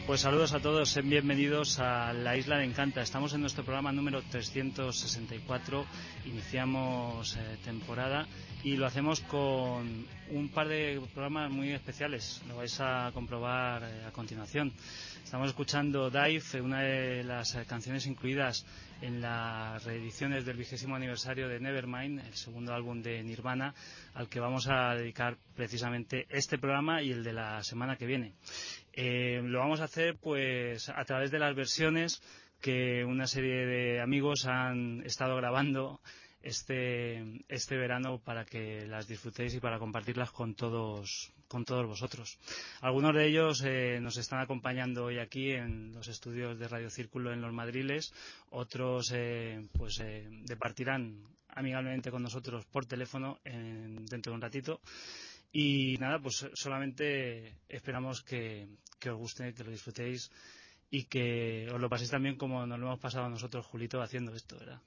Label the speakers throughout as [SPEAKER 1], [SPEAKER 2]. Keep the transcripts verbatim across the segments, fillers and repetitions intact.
[SPEAKER 1] Pues saludos a todos, sean bienvenidos a La Isla de Encanta. Estamos en nuestro programa número trescientos sesenta y cuatro, iniciamos eh, temporada y lo hacemos con un par de programas muy especiales, lo vais a comprobar eh, a continuación. Estamos escuchando Dive, una de las eh, canciones incluidas en las reediciones del vigésimo aniversario de Nevermind, el segundo álbum de Nirvana, al que vamos a dedicar precisamente este programa y el de la semana que viene. Eh, lo vamos a hacer pues a través de las versiones que una serie de amigos han estado grabando este este verano para que las disfrutéis y para compartirlas con todos con todos vosotros. Algunos de ellos eh, nos están acompañando hoy aquí en los estudios de Radio Círculo en Los Madriles, otros eh, pues eh, departirán amigablemente con nosotros por teléfono en, dentro de un ratito. Y nada, pues solamente esperamos que, que os guste, que lo disfrutéis y que os lo paséis también como nos lo hemos pasado nosotros, Julito, haciendo esto, ¿verdad?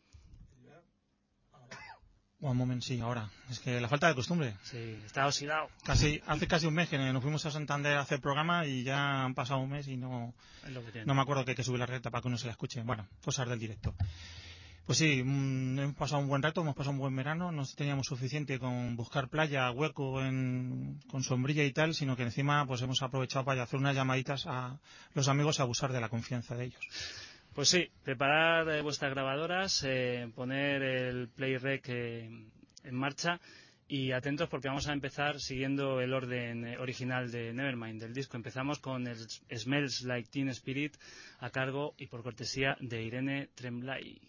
[SPEAKER 2] Un momento, sí, ahora. Es que la falta de costumbre.
[SPEAKER 1] Sí, está oxidado.
[SPEAKER 2] Casi, hace casi un mes que nos fuimos a Santander a hacer programa y ya han pasado un mes y no,
[SPEAKER 1] Es lo que tiene.
[SPEAKER 2] no me acuerdo que hay que subir la recta para que uno se la escuche. Bueno, cosas del directo. Pues sí, mmm, hemos pasado un buen rato, hemos pasado un buen verano, no teníamos suficiente con buscar playa, hueco, en, con sombrilla y tal, sino que encima pues hemos aprovechado para hacer unas llamaditas a los amigos y abusar de la confianza de ellos.
[SPEAKER 1] Pues sí, preparad eh, vuestras grabadoras, eh, poner el Play Rec eh, en marcha y atentos porque vamos a empezar siguiendo el orden eh, original de Nevermind, del disco. Empezamos con el Smells Like Teen Spirit a cargo y por cortesía de Irene Tremblay.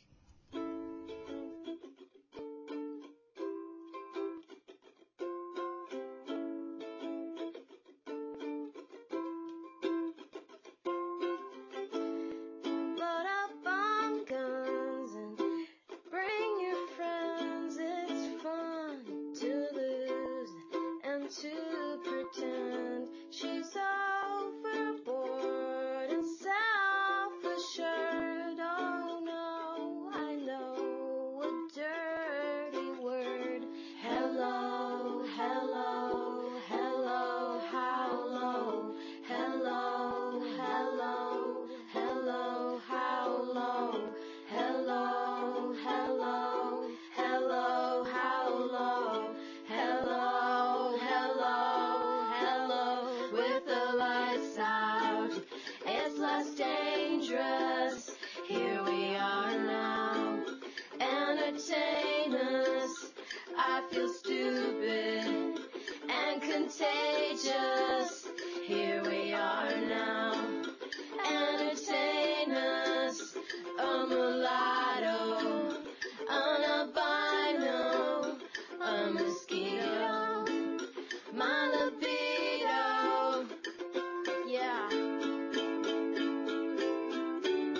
[SPEAKER 3] Yeah.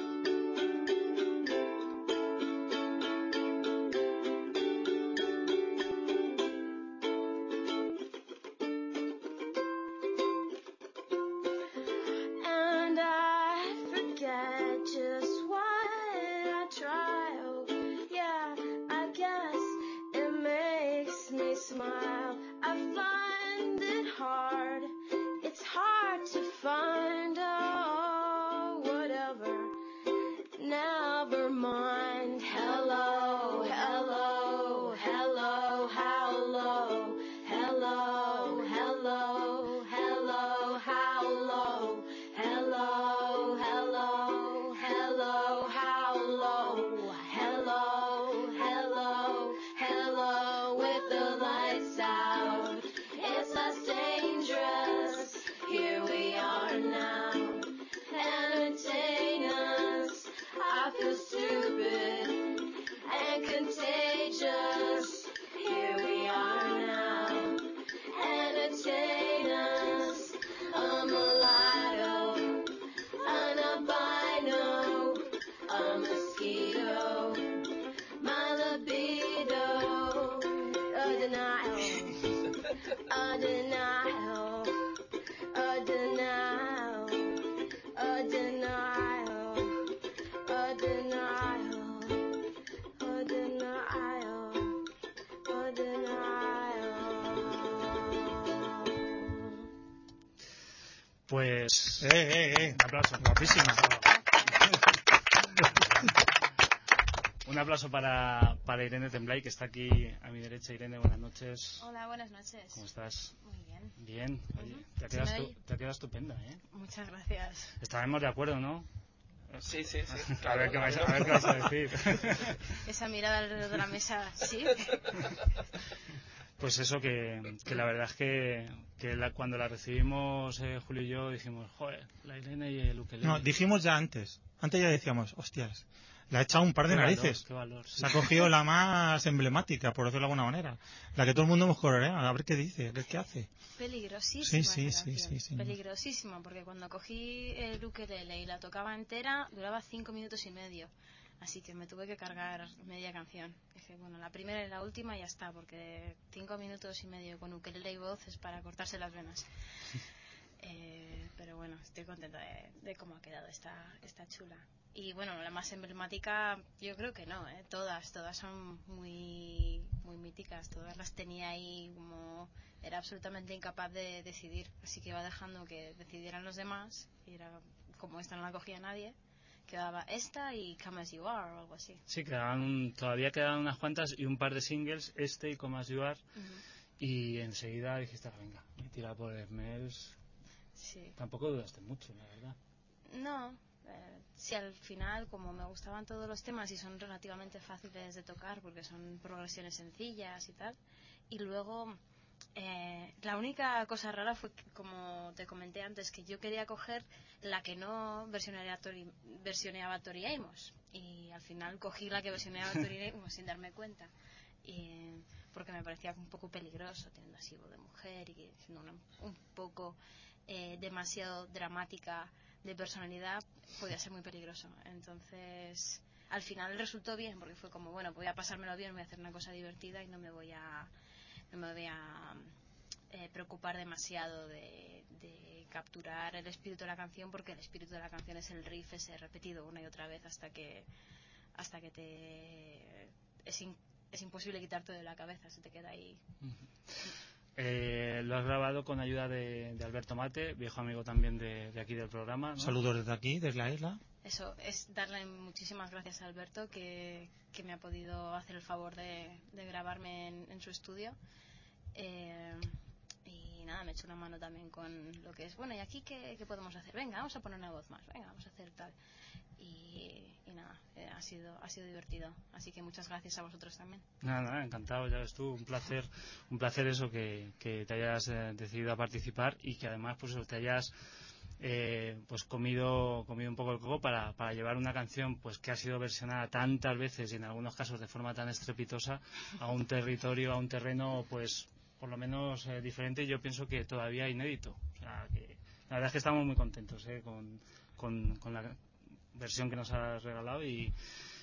[SPEAKER 1] Pues...
[SPEAKER 2] ¡Eh, eh, eh!
[SPEAKER 1] Un aplauso.
[SPEAKER 2] Guapísima.
[SPEAKER 1] Un aplauso para, para Irene Temblay, que está aquí a mi derecha. Irene, buenas noches.
[SPEAKER 3] Hola, buenas noches.
[SPEAKER 1] ¿Cómo estás?
[SPEAKER 3] Muy bien.
[SPEAKER 1] Bien. Oye,
[SPEAKER 3] Uh-huh.
[SPEAKER 1] te, ha quedado
[SPEAKER 3] ¿Sí me
[SPEAKER 1] estu- te ha quedado estupenda, ¿eh?
[SPEAKER 3] Muchas gracias.
[SPEAKER 1] Estaremos de acuerdo, ¿no?
[SPEAKER 4] Sí, sí, sí.
[SPEAKER 1] a,
[SPEAKER 4] Claro,
[SPEAKER 1] ver qué vais,
[SPEAKER 4] claro.
[SPEAKER 1] a ver qué vais a decir.
[SPEAKER 3] Esa mirada alrededor de la mesa, sí.
[SPEAKER 1] Pues eso, que, que la verdad es que, que la, cuando la recibimos eh, Julio y yo dijimos, joder, la Irene y el ukelele.
[SPEAKER 2] No, dijimos ya antes. Antes ya decíamos, hostias, le ha echado un par de
[SPEAKER 1] Qué valor,
[SPEAKER 2] narices.
[SPEAKER 1] qué valor, sí.
[SPEAKER 2] Se ha cogido la más emblemática, por decirlo de alguna manera. La que todo el mundo hemos coloreado. A ver qué dice, qué, qué hace.
[SPEAKER 3] Peligrosísima.
[SPEAKER 2] Sí, sí,
[SPEAKER 3] esa
[SPEAKER 2] sí,
[SPEAKER 3] canción.
[SPEAKER 2] sí, sí.
[SPEAKER 3] Peligrosísima, porque cuando cogí el ukelele y la tocaba entera, duraba cinco minutos y medio. Así que me tuve que cargar media canción. Dije, bueno, la primera y la última ya está, porque cinco minutos y medio con ukelele y voz es para cortarse las venas. Eh, pero bueno, estoy contenta de, de cómo ha quedado esta, esta chula. Y bueno, la más emblemática, yo creo que no, ¿eh? Todas, todas son muy, muy míticas. Todas las tenía ahí como... Era absolutamente incapaz de decidir. Así que iba dejando que decidieran los demás. Y era como esta no la cogía nadie. Quedaba esta y Come As You Are o algo así.
[SPEAKER 1] Sí, quedaban, todavía quedaban unas cuantas y un par de singles, este y Come As You Are.
[SPEAKER 3] Uh-huh.
[SPEAKER 1] Y enseguida dijiste, "Ah, venga, me tira por Smells".
[SPEAKER 3] Sí.
[SPEAKER 1] Tampoco dudaste mucho, la verdad.
[SPEAKER 3] No, eh, sí, al final, como me gustaban todos los temas y son relativamente fáciles de tocar porque son progresiones sencillas y tal. Y luego, eh, la única cosa rara fue que, como te comenté antes, que yo quería coger la que no versioneaba Tori, versioneaba Tori Amos. Y al final cogí la que versioneaba Tori Amos sin darme cuenta. Y, porque me parecía un poco peligroso, teniendo así voz de mujer y siendo una, un poco eh, demasiado dramática de personalidad, podía ser muy peligroso. Entonces, al final resultó bien, porque fue como, bueno, voy a pasármelo bien, voy a hacer una cosa divertida y no me voy a no me voy a eh, preocupar demasiado de, de capturar el espíritu de la canción, porque el espíritu de la canción es el riff ese repetido una y otra vez hasta que hasta que te es, in, es imposible quitarte de la cabeza, se te queda ahí.
[SPEAKER 1] Uh-huh. Eh, lo has grabado con ayuda de, de Alberto Mate, viejo amigo también de, de aquí del programa, ¿no?
[SPEAKER 2] Saludos desde aquí, desde la isla.
[SPEAKER 3] Eso, es darle muchísimas gracias a Alberto que, que me ha podido hacer el favor de, de grabarme en, en su estudio. Eh, y nada, me echó una mano también con lo que es, bueno, ¿y aquí qué, qué podemos hacer? Venga, vamos a poner una voz más, venga, vamos a hacer tal. Y, y nada, eh, ha sido ha sido divertido. Así que muchas gracias a vosotros también.
[SPEAKER 1] Nada, nada, encantado, ya ves tú, un placer, un placer eso, que, que te hayas eh, decidido a participar y que además pues te hayas eh, pues comido comido un poco el coco para, para llevar una canción pues que ha sido versionada tantas veces y en algunos casos de forma tan estrepitosa a un territorio, a un terreno pues por lo menos eh, diferente, y yo pienso que todavía inédito. O sea, que la verdad es que estamos muy contentos eh, con, con, con la versión que nos has regalado y,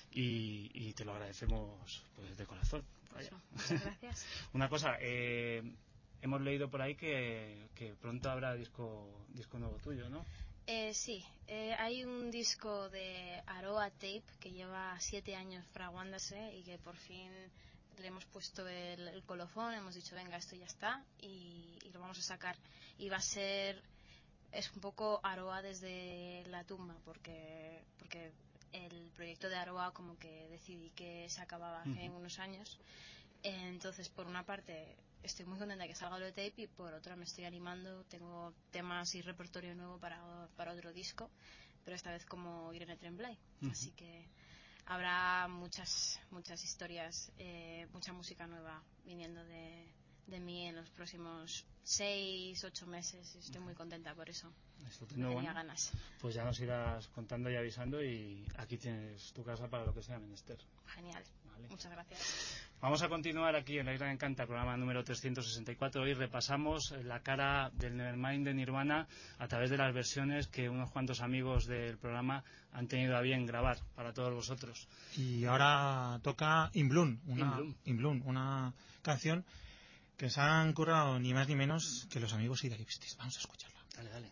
[SPEAKER 1] y, y te lo agradecemos pues de corazón.
[SPEAKER 3] Pues no, muchas gracias.
[SPEAKER 1] Una cosa, eh, hemos leído por ahí que, que pronto habrá disco disco nuevo tuyo, ¿no?
[SPEAKER 3] Eh, sí, eh, hay un disco de Aroa Tape que lleva siete años fraguándose y que por fin le hemos puesto el, el colofón, hemos dicho venga, esto ya está y, y lo vamos a sacar. Y va a ser, es un poco Aroa desde la tumba, porque porque el proyecto de Aroa como que decidí que se acababa hace uh-huh. unos años. Eh, entonces, por una parte estoy muy contenta de que salga lo de Tape y por otra me estoy animando, tengo temas y repertorio nuevo para, para otro disco, pero esta vez como Irene Temblay. Uh-huh. Así que habrá muchas muchas historias, eh, mucha música nueva viniendo de, de mí en los próximos seis, ocho meses. Estoy muy contenta por eso.
[SPEAKER 1] Estupendo,
[SPEAKER 3] tenía
[SPEAKER 1] bueno,
[SPEAKER 3] ganas.
[SPEAKER 1] Pues ya nos irás contando y avisando, y aquí tienes tu casa para lo que sea menester.
[SPEAKER 3] Genial, vale. Muchas gracias.
[SPEAKER 1] Vamos a continuar aquí en La Isla de Encanta, programa número trescientos sesenta y cuatro. Hoy repasamos la cara del Nevermind de Nirvana a través de las versiones que unos cuantos amigos del programa han tenido a bien grabar para todos vosotros.
[SPEAKER 2] Y ahora toca In Bloom, una,
[SPEAKER 1] In Bloom.
[SPEAKER 2] In Bloom, una canción que se han currado ni más ni menos que los amigos Idealistas. Vamos a escucharla.
[SPEAKER 1] Dale, dale.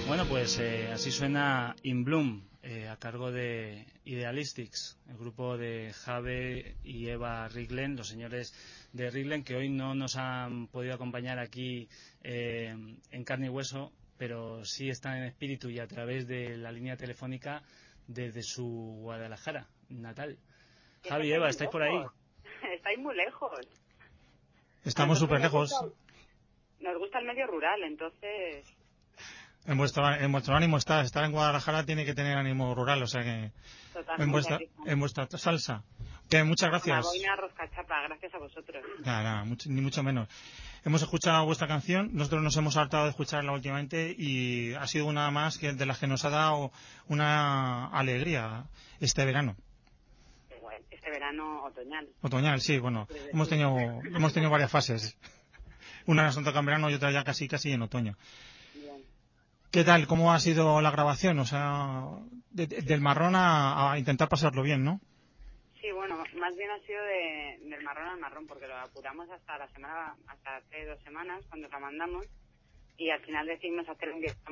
[SPEAKER 1] Bueno, pues eh, así suena In Bloom, eh, a cargo de Idealistics, el grupo de Jave y Eva Riglen, los señores de Riglen, que hoy no nos han podido acompañar aquí eh, en carne y hueso, pero sí están en espíritu y a través de la línea telefónica desde su Guadalajara natal. Javi y Eva, ¿estáis por ahí?
[SPEAKER 4] Estáis muy lejos.
[SPEAKER 2] Estamos súper lejos.
[SPEAKER 4] Nos gusta el medio rural, entonces...
[SPEAKER 2] En vuestro, en vuestro ánimo está, estar en Guadalajara tiene que tener ánimo rural, o sea que
[SPEAKER 4] Totalmente,
[SPEAKER 2] en vuestra, en vuestra salsa. Que muchas gracias.
[SPEAKER 4] Una boina roscachapa, gracias a vosotros.
[SPEAKER 2] Nada, nada, mucho, ni mucho menos. Hemos escuchado vuestra canción, nosotros nos hemos hartado de escucharla últimamente y ha sido una más que de las que nos ha dado una alegría este verano.
[SPEAKER 4] Bueno, este verano otoñal.
[SPEAKER 2] Otoñal, sí, bueno, hemos tenido, hemos tenido varias fases. Una nos toca en verano y otra ya casi casi en otoño.
[SPEAKER 4] Bien.
[SPEAKER 2] ¿Qué tal? ¿Cómo ha sido la grabación? O sea, de, de, del marrón a, a intentar pasarlo bien, ¿no?
[SPEAKER 4] Sí, bueno, más bien ha sido de, del marrón al marrón, porque lo apuramos hasta la semana, hasta hace dos semanas, cuando la mandamos, y al final decidimos hacer un día,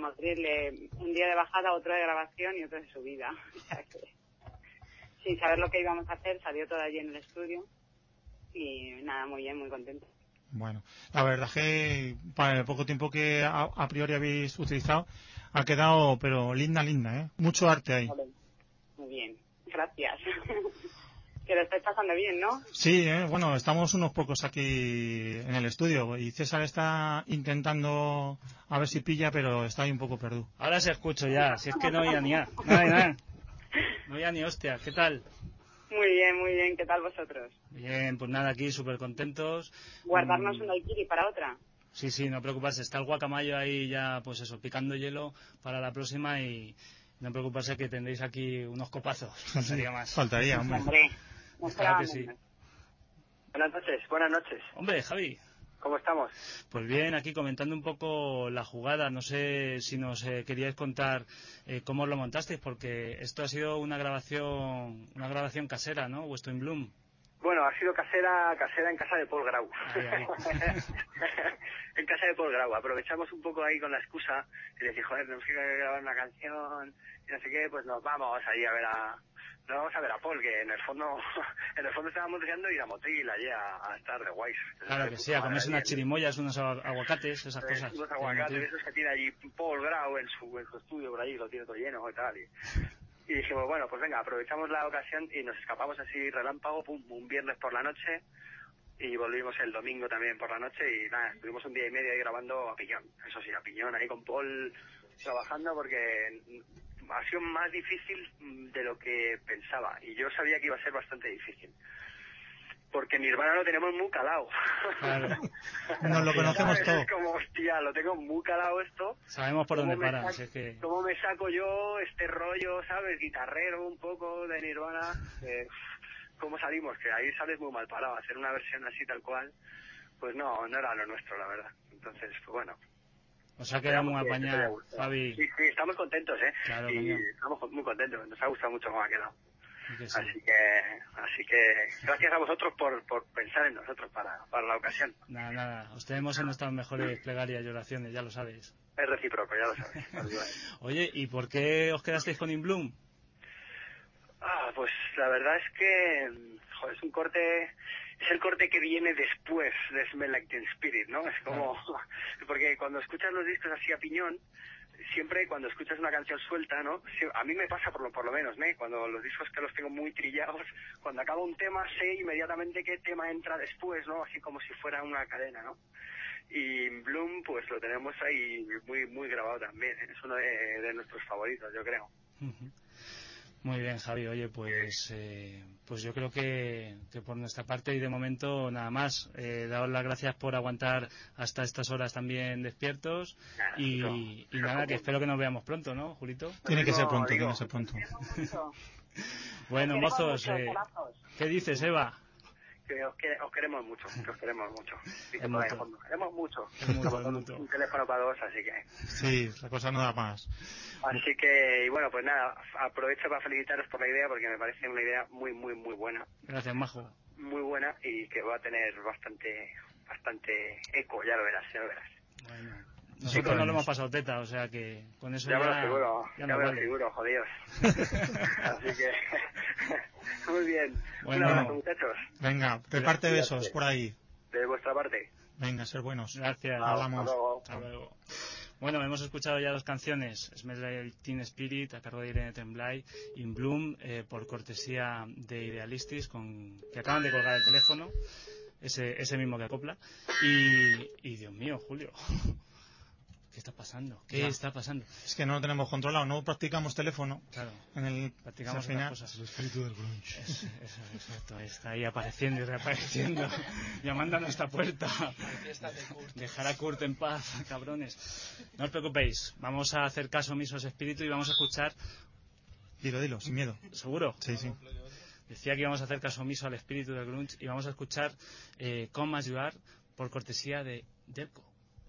[SPEAKER 4] un día de bajada, otro de grabación y otro de subida. O sea que, sin saber lo que íbamos a hacer, salió todo allí en el estudio, y nada, muy bien, muy contento.
[SPEAKER 2] Bueno, la verdad es que para el poco tiempo que a, a priori habéis utilizado ha quedado, pero linda, linda, ¿eh? Mucho arte ahí.
[SPEAKER 4] Muy bien, gracias. Que lo estáis pasando bien, ¿no?
[SPEAKER 2] Sí, ¿eh? Bueno, estamos unos pocos aquí en el estudio y César está intentando a ver si pilla, pero está ahí un poco perdido.
[SPEAKER 1] Ahora se escucho ya, si es que no oía ni a, nada, nada. No oía ni hostia, ¿qué tal?
[SPEAKER 4] Muy bien, muy bien. ¿Qué tal vosotros?
[SPEAKER 1] Bien, pues nada, aquí súper contentos.
[SPEAKER 4] ¿Guardarnos
[SPEAKER 1] mm,
[SPEAKER 4] un daiquiri para otra?
[SPEAKER 1] Sí, sí, no preocuparse. Está el guacamayo ahí ya, pues eso, picando hielo para la próxima y no preocuparse que tendréis aquí unos copazos. Faltaría más.
[SPEAKER 2] Faltaría, hombre.
[SPEAKER 4] Hombre, no
[SPEAKER 1] Claro que sí.
[SPEAKER 4] menos.
[SPEAKER 5] Buenas noches, buenas noches.
[SPEAKER 1] Hombre, Javi.
[SPEAKER 5] ¿Cómo estamos?
[SPEAKER 1] Pues bien, aquí comentando un poco la jugada. No sé si nos eh, queríais contar eh, cómo os lo montasteis, porque esto ha sido una grabación una grabación casera, ¿no? Vuestro In Bloom.
[SPEAKER 5] Bueno, ha sido casera casera en casa de Paul Grau.
[SPEAKER 1] Ahí, ahí.
[SPEAKER 5] En casa de Paul Grau. Aprovechamos un poco ahí con la excusa y decir, joder, tenemos que grabar una canción y no sé qué, pues nos vamos ahí a ver a... Nos vamos a ver a Paul, que en el fondo en el fondo estábamos deseando ir a Motril allí a, a estar de guays.
[SPEAKER 1] Claro que sí, a comerse unas chirimoyas, unos aguacates, esas
[SPEAKER 5] Eh,
[SPEAKER 1] cosas.
[SPEAKER 5] Unos aguacates, esos que tiene allí Paul Grau en su, en su estudio por allí, lo tiene todo lleno y tal. Y, y dijimos, bueno, pues venga, aprovechamos la ocasión y nos escapamos así relámpago, pum, un viernes por la noche y volvimos el domingo también por la noche y nada, estuvimos un día y medio ahí grabando a piñón. Eso sí, a piñón, ahí con Paul trabajando porque ha sido más difícil de lo que pensaba y yo sabía que iba a ser bastante difícil. Porque Nirvana lo tenemos muy calado.
[SPEAKER 1] Claro.
[SPEAKER 2] Nos lo conocemos todo.
[SPEAKER 5] Es como, hostia, lo tengo muy calado esto.
[SPEAKER 1] Sabemos por dónde paran.
[SPEAKER 5] Saco,
[SPEAKER 1] Si es que...
[SPEAKER 5] ¿Cómo me saco yo este rollo, sabes, guitarrero un poco de Nirvana? Eh, ¿Cómo salimos? Que ahí sales muy mal parado. Hacer una versión así tal cual, pues no, no era lo nuestro, la verdad. Entonces, pues bueno.
[SPEAKER 1] O sea, queda muy apañado, Javi.
[SPEAKER 5] Sí, sí, estamos contentos, ¿eh?
[SPEAKER 1] Claro,
[SPEAKER 5] y
[SPEAKER 1] coño.
[SPEAKER 5] estamos muy contentos. Nos ha gustado mucho cómo ha quedado.
[SPEAKER 1] Que sí.
[SPEAKER 5] Así que, así que gracias a vosotros por, por pensar en nosotros para, para la ocasión.
[SPEAKER 1] Nada, nada. Os tenemos en nuestras mejores plegarias y oraciones, ya lo sabéis.
[SPEAKER 5] Es recíproco, ya lo sabes.
[SPEAKER 1] Oye, ¿y por qué os quedasteis con In Bloom?
[SPEAKER 5] Ah, pues la verdad es que, joder, es un corte, es el corte que viene después de Smell Like Teen Spirit, ¿no? Es como, claro. Porque cuando escuchas los discos así a piñón, siempre cuando escuchas una canción suelta, ¿no? A mí me pasa por lo, por lo menos, ¿no? Cuando los discos que los tengo muy trillados, cuando acaba un tema sé inmediatamente qué tema entra después, ¿no? Así como si fuera una cadena, ¿no? Y Bloom, pues lo tenemos ahí muy muy grabado también, ¿eh? Es uno de, de nuestros favoritos, yo creo.
[SPEAKER 1] Muy bien, Javi. Oye, pues eh, pues yo creo que, que por nuestra parte y de momento nada más. Eh, daros las gracias por aguantar hasta estas horas también despiertos
[SPEAKER 5] Nada,
[SPEAKER 1] y,
[SPEAKER 5] eso,
[SPEAKER 1] y
[SPEAKER 5] eso
[SPEAKER 1] nada, que
[SPEAKER 5] común.
[SPEAKER 1] espero que nos veamos pronto, ¿no, Julito?
[SPEAKER 2] Tiene que ser
[SPEAKER 5] No,
[SPEAKER 2] pronto,
[SPEAKER 5] digo,
[SPEAKER 2] tiene que ser pronto.
[SPEAKER 1] Bueno,
[SPEAKER 4] Os queremos
[SPEAKER 1] mozos,
[SPEAKER 4] mucho,
[SPEAKER 1] eh,
[SPEAKER 4] solazos.
[SPEAKER 1] ¿qué dices, Eva?
[SPEAKER 5] Que os, que, os queremos mucho, que os queremos mucho. Dice
[SPEAKER 1] Es
[SPEAKER 5] por ahí,
[SPEAKER 1] mutuo.
[SPEAKER 5] os queremos mucho.
[SPEAKER 1] Es mutuo,
[SPEAKER 5] Somos
[SPEAKER 1] es
[SPEAKER 5] un,
[SPEAKER 1] mutuo.
[SPEAKER 5] un teléfono para dos, así que...
[SPEAKER 2] Sí, la cosa no da más.
[SPEAKER 5] Así que, y bueno, pues nada, aprovecho para felicitaros por la idea porque me parece una idea muy, muy, muy buena.
[SPEAKER 1] Gracias, Majo.
[SPEAKER 5] Muy buena y que va a tener bastante, bastante eco, ya lo verás, ya lo verás.
[SPEAKER 1] Bueno, Nosotros no lo hemos pasado teta, o sea que con eso
[SPEAKER 5] ya...
[SPEAKER 1] Ya
[SPEAKER 5] me lo seguro,
[SPEAKER 1] ya,
[SPEAKER 5] ya
[SPEAKER 1] no
[SPEAKER 5] me lo
[SPEAKER 1] vale.
[SPEAKER 5] seguro, jodidos. Así que... Muy bien.
[SPEAKER 1] Bueno,
[SPEAKER 5] un abrazo, muchachos.
[SPEAKER 2] Venga, de parte besos por ahí.
[SPEAKER 5] De vuestra parte.
[SPEAKER 2] Venga, ser buenos.
[SPEAKER 1] Gracias.
[SPEAKER 2] Hablamos.
[SPEAKER 5] Hasta luego.
[SPEAKER 1] Hasta luego. Bueno, hemos escuchado ya dos canciones, Smells Like Teen Spirit, a cargo de Irene Tremblay, In Bloom, eh, por cortesía de Idealistis, con, que acaban de colgar el teléfono, ese, ese mismo que acopla. Y, y Dios mío, Julio, ¿qué está pasando? ¿Qué
[SPEAKER 2] Ya.
[SPEAKER 1] está pasando?
[SPEAKER 2] Es que no lo tenemos controlado, no practicamos teléfono.
[SPEAKER 1] Claro,
[SPEAKER 2] En el,
[SPEAKER 1] practicamos
[SPEAKER 2] al final,
[SPEAKER 1] otras cosas.
[SPEAKER 2] el espíritu del grunge.
[SPEAKER 1] Eso, eso, exacto, está ahí apareciendo y reapareciendo, llamando a nuestra puerta. Dejar a Kurt en paz, cabrones. No os preocupéis, vamos a hacer caso omiso a ese espíritu y vamos a escuchar.
[SPEAKER 2] Dilo, dilo, sin miedo.
[SPEAKER 1] ¿Seguro?
[SPEAKER 2] Sí, sí.
[SPEAKER 1] Decía que íbamos a hacer caso omiso al espíritu del grunge y vamos a escuchar eh, Come As You Are por cortesía de Delco.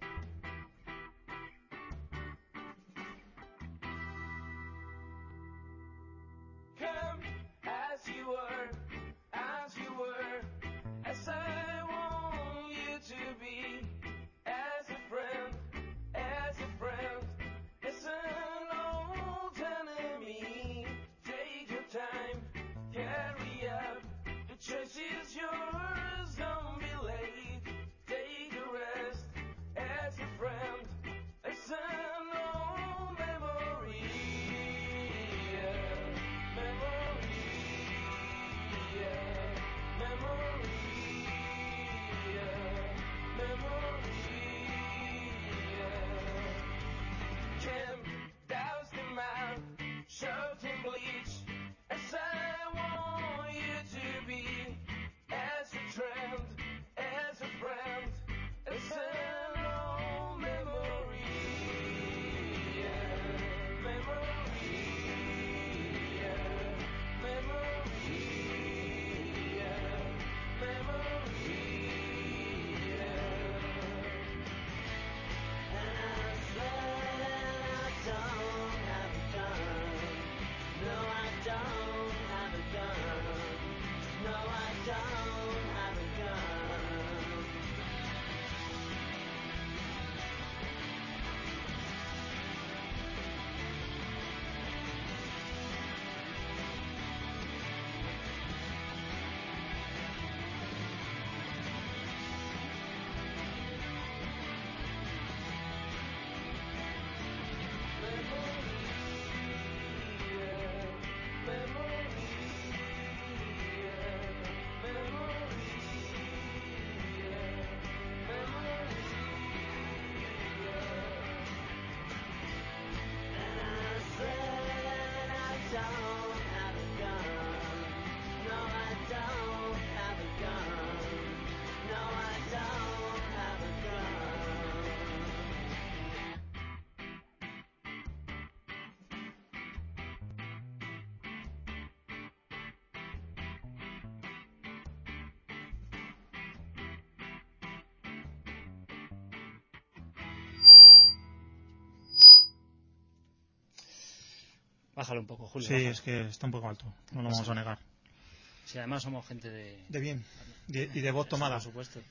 [SPEAKER 1] Bájalo un poco, Julio.
[SPEAKER 2] Sí,
[SPEAKER 1] bájalo.
[SPEAKER 2] es que está un poco alto, no lo
[SPEAKER 1] Pasa
[SPEAKER 2] vamos a
[SPEAKER 1] nada.
[SPEAKER 2] negar.
[SPEAKER 1] Sí, además somos gente de...
[SPEAKER 2] De bien, de- y de voz
[SPEAKER 1] Eso,
[SPEAKER 2] tomada.
[SPEAKER 1] Por supuesto.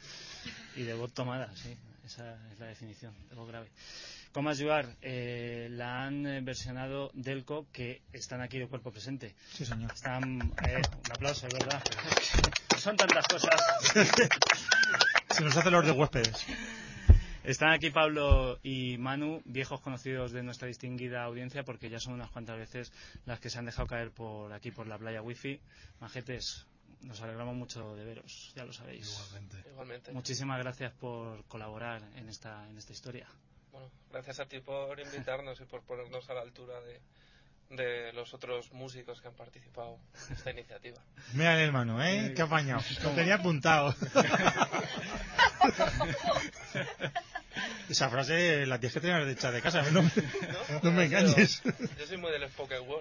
[SPEAKER 1] Y de voz tomada, sí. Esa es la definición, de voz grave. Come As You Are, eh, la han eh, versionado Delco, que están aquí de cuerpo presente.
[SPEAKER 2] Sí, señor.
[SPEAKER 1] Están... Eh, un aplauso, es verdad. Son tantas cosas.
[SPEAKER 2] Se nos hace los de huéspedes.
[SPEAKER 1] Están aquí Pablo y Manu, viejos conocidos de nuestra distinguida audiencia, porque ya son unas cuantas veces las que se han dejado caer por aquí, por la playa wifi. Majetes, nos alegramos mucho de veros, ya lo sabéis.
[SPEAKER 6] Igualmente. Igualmente.
[SPEAKER 1] Muchísimas gracias por colaborar en esta, en esta historia.
[SPEAKER 6] Bueno, gracias a ti por invitarnos y por ponernos a la altura de, de los otros músicos que han participado en esta iniciativa.
[SPEAKER 2] Mira el hermano, ¿eh? Qué apañado. Lo tenía apuntado. Esa frase la tienes que tener hecha de casa, no, me-
[SPEAKER 6] ¿No?
[SPEAKER 2] no me engañes.
[SPEAKER 6] Yo, yo soy muy del spoken word.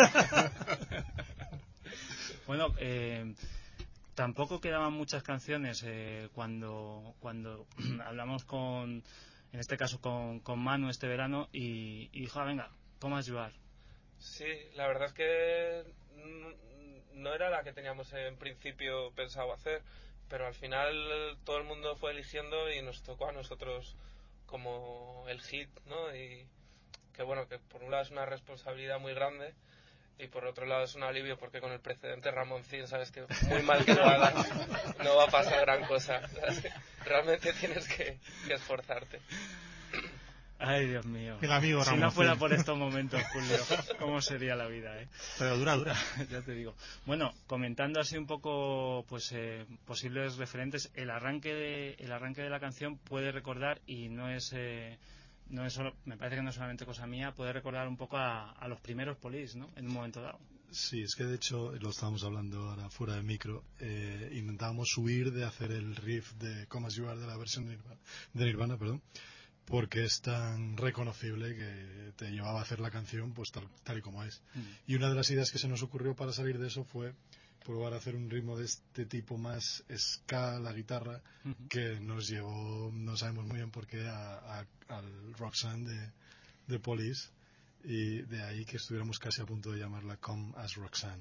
[SPEAKER 1] Bueno, eh, tampoco quedaban muchas canciones eh, cuando cuando hablamos con, en este caso con, con Manu este verano y, y dijo, ah, venga, Come As You Are.
[SPEAKER 6] Sí, la verdad es que n- no era la que teníamos en principio pensado hacer, pero al final todo el mundo fue eligiendo y nos tocó a nosotros como el hit, ¿no? Y que bueno, que por un lado es una responsabilidad muy grande y por otro lado es un alivio porque con el precedente Ramoncín sabes que muy mal que lo hagas no va a pasar gran cosa. Realmente tienes que, que esforzarte.
[SPEAKER 1] Ay, Dios mío.
[SPEAKER 2] El amigo
[SPEAKER 1] si
[SPEAKER 2] Ramoncín.
[SPEAKER 1] no fuera por estos momentos, Julio, ¿cómo sería la vida, eh?
[SPEAKER 2] Pero dura, dura.
[SPEAKER 1] Ya te digo. Bueno, comentando así un poco pues eh, posibles referentes, el arranque de, el arranque de la canción puede recordar, y no es eh, no es solo, me parece que no es solamente cosa mía, puede recordar un poco a, a los primeros Police, ¿no? En un momento dado.
[SPEAKER 7] Sí, es que de hecho lo estábamos hablando ahora fuera de micro. Eh, intentábamos huir de hacer el riff de Come As You Are de la versión de Nirvana, de Nirvana, perdón, porque es tan reconocible que te llevaba a hacer la canción pues tal, tal y como es. Mm. Y una de las ideas que se nos ocurrió para salir de eso fue probar a hacer un ritmo de este tipo más ska, la guitarra, uh-huh. que nos llevó, no sabemos muy bien por qué, a, a, al Roxanne de, de Police, y de ahí que estuviéramos casi a punto de llamarla Come As Roxanne.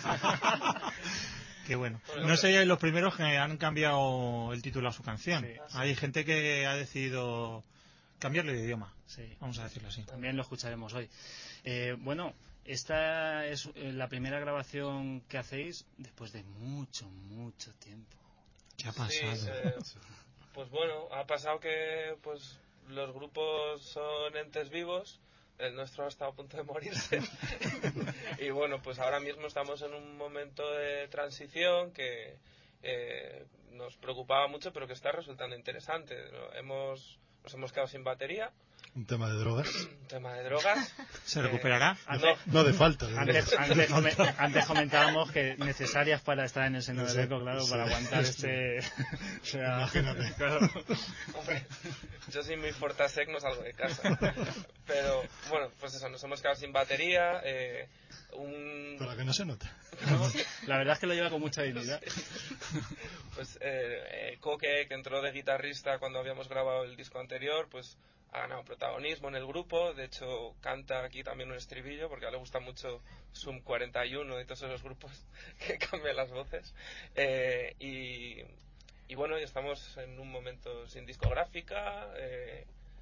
[SPEAKER 2] Qué bueno. No seríais los primeros que han cambiado el título a su canción. Sí, sí. Hay gente que ha decidido cambiarle de idioma,
[SPEAKER 1] sí.
[SPEAKER 2] Vamos a decirlo así.
[SPEAKER 1] También lo escucharemos hoy. Eh, bueno, esta es la primera grabación que hacéis después de mucho, mucho tiempo.
[SPEAKER 2] ¿Qué ha pasado?
[SPEAKER 6] Sí, eh, pues bueno, ha pasado que pues los grupos son entes vivos. El nuestro ha estado a punto de morirse. Y bueno, pues ahora mismo estamos en un momento de transición que eh, nos preocupaba mucho, pero que está resultando interesante. Hemos, nos hemos quedado sin batería.
[SPEAKER 7] Un tema de drogas.
[SPEAKER 6] Un tema de drogas.
[SPEAKER 2] ¿Se recuperará?
[SPEAKER 6] Eh,
[SPEAKER 7] no, no de falta. De
[SPEAKER 1] antes, antes, antes comentábamos que necesarias para estar en el seno del eco, claro, sí, para aguantar sí. este... o sea,
[SPEAKER 7] imagínate.
[SPEAKER 6] Claro. Hombre, yo sin mi Fortasec no salgo de casa. Pero, bueno, pues eso, nos hemos quedado sin batería. Eh, un...
[SPEAKER 7] Para que no se note.
[SPEAKER 1] ¿No? La verdad es que lo lleva con mucha dignidad.
[SPEAKER 6] Sí. Pues eh, eh, Coque, que entró de guitarrista cuando habíamos grabado el disco anterior, pues ha ganado protagonismo en el grupo. De hecho canta aquí también un estribillo porque a él le gusta mucho Sum cuarenta y uno y todos esos grupos que cambian las voces. eh, y, y bueno, estamos en un momento sin discográfica. eh,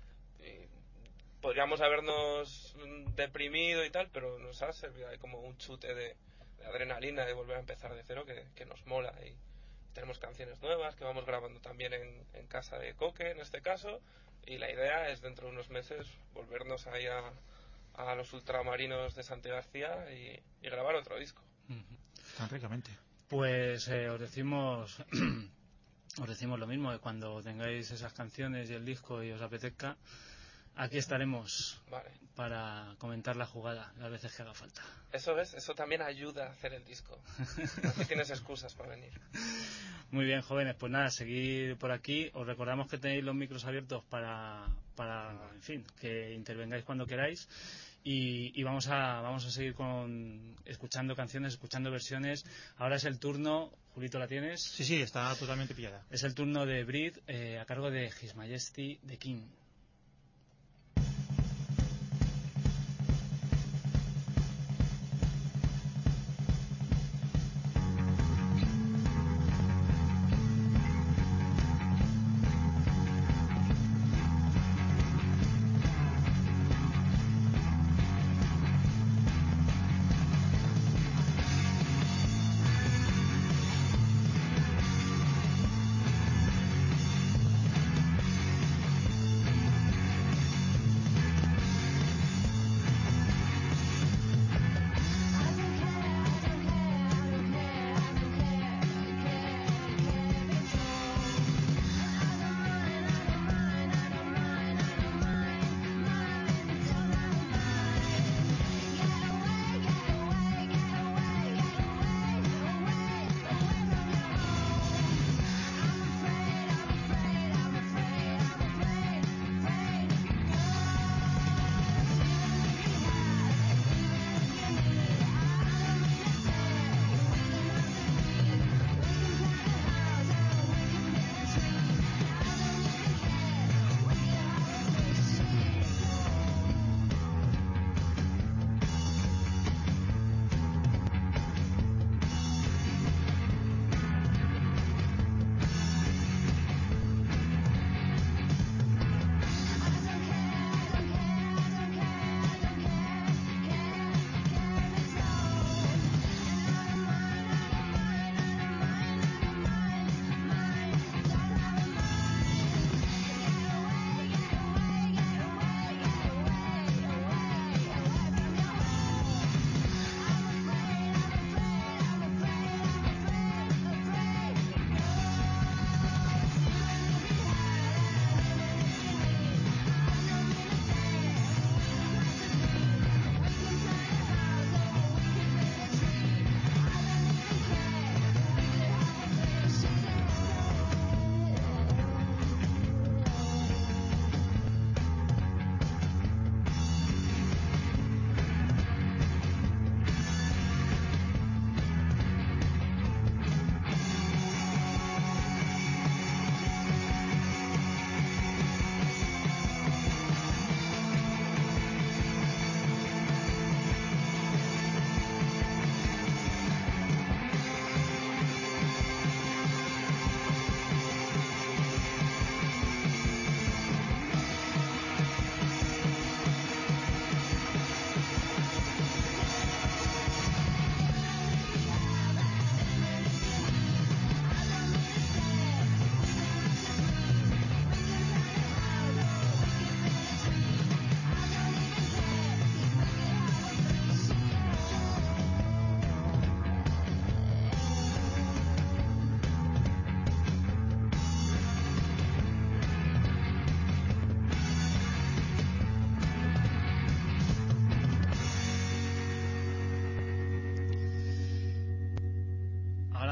[SPEAKER 6] y podríamos habernos deprimido y tal, pero nos ha servido ahí como un chute de, de adrenalina de volver a empezar de cero que, que nos mola. Y tenemos canciones nuevas que vamos grabando también en, en casa de Coque en este caso. Y la idea es dentro de unos meses volvernos ahí a, a los ultramarinos de Santi García y, y grabar otro disco.
[SPEAKER 2] Tan ricamente.
[SPEAKER 1] Pues eh, os decimos os decimos lo mismo, que cuando tengáis esas canciones y el disco y os apetezca, aquí estaremos
[SPEAKER 6] vale.
[SPEAKER 1] para comentar la jugada las veces que haga falta.
[SPEAKER 6] Eso es, eso también ayuda a hacer el disco. Así tienes excusas para venir.
[SPEAKER 1] Muy bien, jóvenes, pues nada, seguid por aquí. Os recordamos que tenéis los micros abiertos para, para en fin, que intervengáis cuando queráis. Y, y vamos a vamos a seguir con escuchando canciones, escuchando versiones. Ahora es el turno, Julito, ¿la tienes?
[SPEAKER 2] Sí, sí, está totalmente pillada.
[SPEAKER 1] Es el turno de Breed, eh, a cargo de His Majesty the King.
[SPEAKER 8] Thank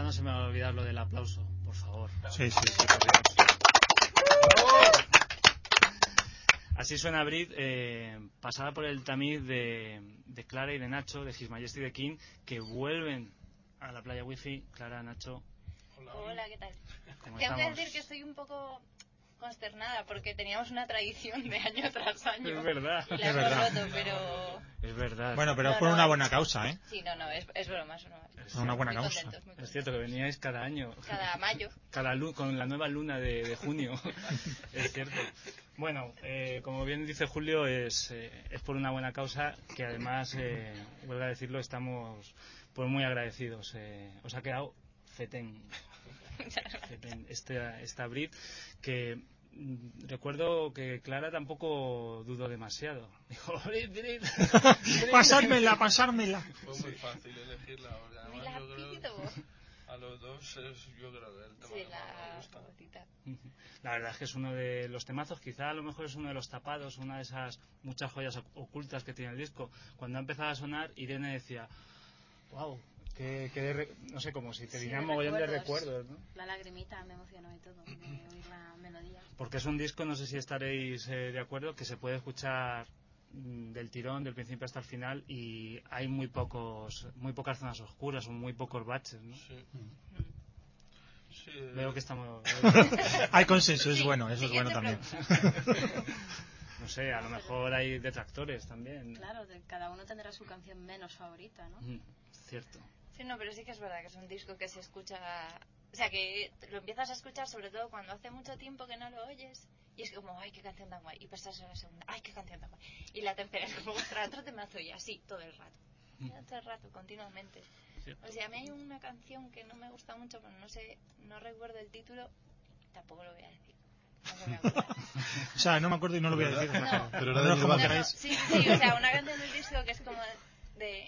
[SPEAKER 1] no se me va a olvidar lo del aplauso, por favor.
[SPEAKER 2] Sí, sí, sí.
[SPEAKER 1] Así suena Brit, eh, pasada por el tamiz de, de Clara y de Nacho, de His Majesty the King, que vuelven a la playa wifi. Clara, Nacho.
[SPEAKER 8] Hola, Hola ¿qué tal?
[SPEAKER 1] ¿Cómo
[SPEAKER 8] Tengo
[SPEAKER 1] estamos?
[SPEAKER 8] que decir que estoy un poco consternada porque teníamos una tradición de año tras año.
[SPEAKER 1] Es verdad.
[SPEAKER 8] Y la
[SPEAKER 2] Es
[SPEAKER 8] hemos
[SPEAKER 2] verdad.
[SPEAKER 8] roto, pero...
[SPEAKER 1] Es verdad.
[SPEAKER 2] Bueno, pero
[SPEAKER 8] No,
[SPEAKER 2] por
[SPEAKER 8] no,
[SPEAKER 2] una
[SPEAKER 8] es-
[SPEAKER 2] buena causa, ¿eh?
[SPEAKER 8] Sí, no, no, es, es broma, es broma.
[SPEAKER 1] Es
[SPEAKER 2] Por una buena
[SPEAKER 8] Muy
[SPEAKER 2] causa.
[SPEAKER 8] contentos, muy
[SPEAKER 1] Es
[SPEAKER 8] contentos.
[SPEAKER 1] cierto que veníais cada año.
[SPEAKER 8] Cada mayo.
[SPEAKER 1] Cada lu- con la nueva luna de, de junio. Es cierto. Bueno, eh, como bien dice Julio, es, eh, es por una buena causa que además, eh, vuelvo a decirlo, estamos pues muy agradecidos. Eh, os ha quedado fetén. Fetén esta, esta Brit que mm, recuerdo que Clara tampoco dudó demasiado. Dijo, Brit, Brit, Brit.
[SPEAKER 2] Pasármela, pasármela.
[SPEAKER 6] Fue muy fácil elegirla. Porque
[SPEAKER 8] Muy
[SPEAKER 6] además yo creo
[SPEAKER 8] rápido.
[SPEAKER 6] a los dos es, yo creo que el tema
[SPEAKER 8] Sí,
[SPEAKER 6] que más
[SPEAKER 8] la
[SPEAKER 6] me gusta.
[SPEAKER 8] favorita.
[SPEAKER 1] La verdad es que es uno de los temazos, quizá a lo mejor es uno de los tapados, una de esas muchas joyas oc- ocultas que tiene el disco. Cuando ha empezado a sonar, Irene decía, wow, que, que de re-", no sé, como si te
[SPEAKER 3] Sí,
[SPEAKER 1] vinieran
[SPEAKER 3] de
[SPEAKER 1] mogollón de
[SPEAKER 3] recuerdos.
[SPEAKER 1] recuerdos, ¿no?
[SPEAKER 3] La lagrimita me emocionó y todo, de oír la melodía.
[SPEAKER 1] Porque es un disco, no sé si estaréis eh, de acuerdo, que se puede escuchar mm, del tirón, del principio hasta el final, y hay muy pocos, muy pocas zonas oscuras, o muy pocos baches, ¿no?
[SPEAKER 6] Sí. Sí,
[SPEAKER 1] Veo que estamos...
[SPEAKER 2] Hay consenso, es
[SPEAKER 8] Sí,
[SPEAKER 2] bueno, eso es bueno
[SPEAKER 8] siguiente
[SPEAKER 2] también.
[SPEAKER 8] pregunta.
[SPEAKER 1] no sé, a lo mejor hay detractores también.
[SPEAKER 3] Claro, de- cada uno tendrá su canción menos favorita, ¿no?
[SPEAKER 1] Mm, cierto.
[SPEAKER 8] Sí, no, pero sí que es verdad que es un disco que se escucha... O sea, que lo empiezas a escuchar sobre todo cuando hace mucho tiempo que no lo oyes y es como, ay, qué canción tan guay. Y pasas a la segunda, ay, qué canción tan guay. Y la tercera es como, ostras, otro temazo y así, todo el rato. Todo el rato, continuamente.
[SPEAKER 1] Cierto.
[SPEAKER 8] O sea, a mí hay una canción que no me gusta mucho, pero no sé, no recuerdo el título, tampoco lo voy a decir. No se me acuerda.
[SPEAKER 2] O sea, no me acuerdo y no lo voy a decir.
[SPEAKER 8] No.
[SPEAKER 7] Pero era
[SPEAKER 2] No,
[SPEAKER 7] de
[SPEAKER 2] no, como
[SPEAKER 8] No, no,
[SPEAKER 2] queráis.
[SPEAKER 8] sí, sí, o sea, una canción del disco que es como de...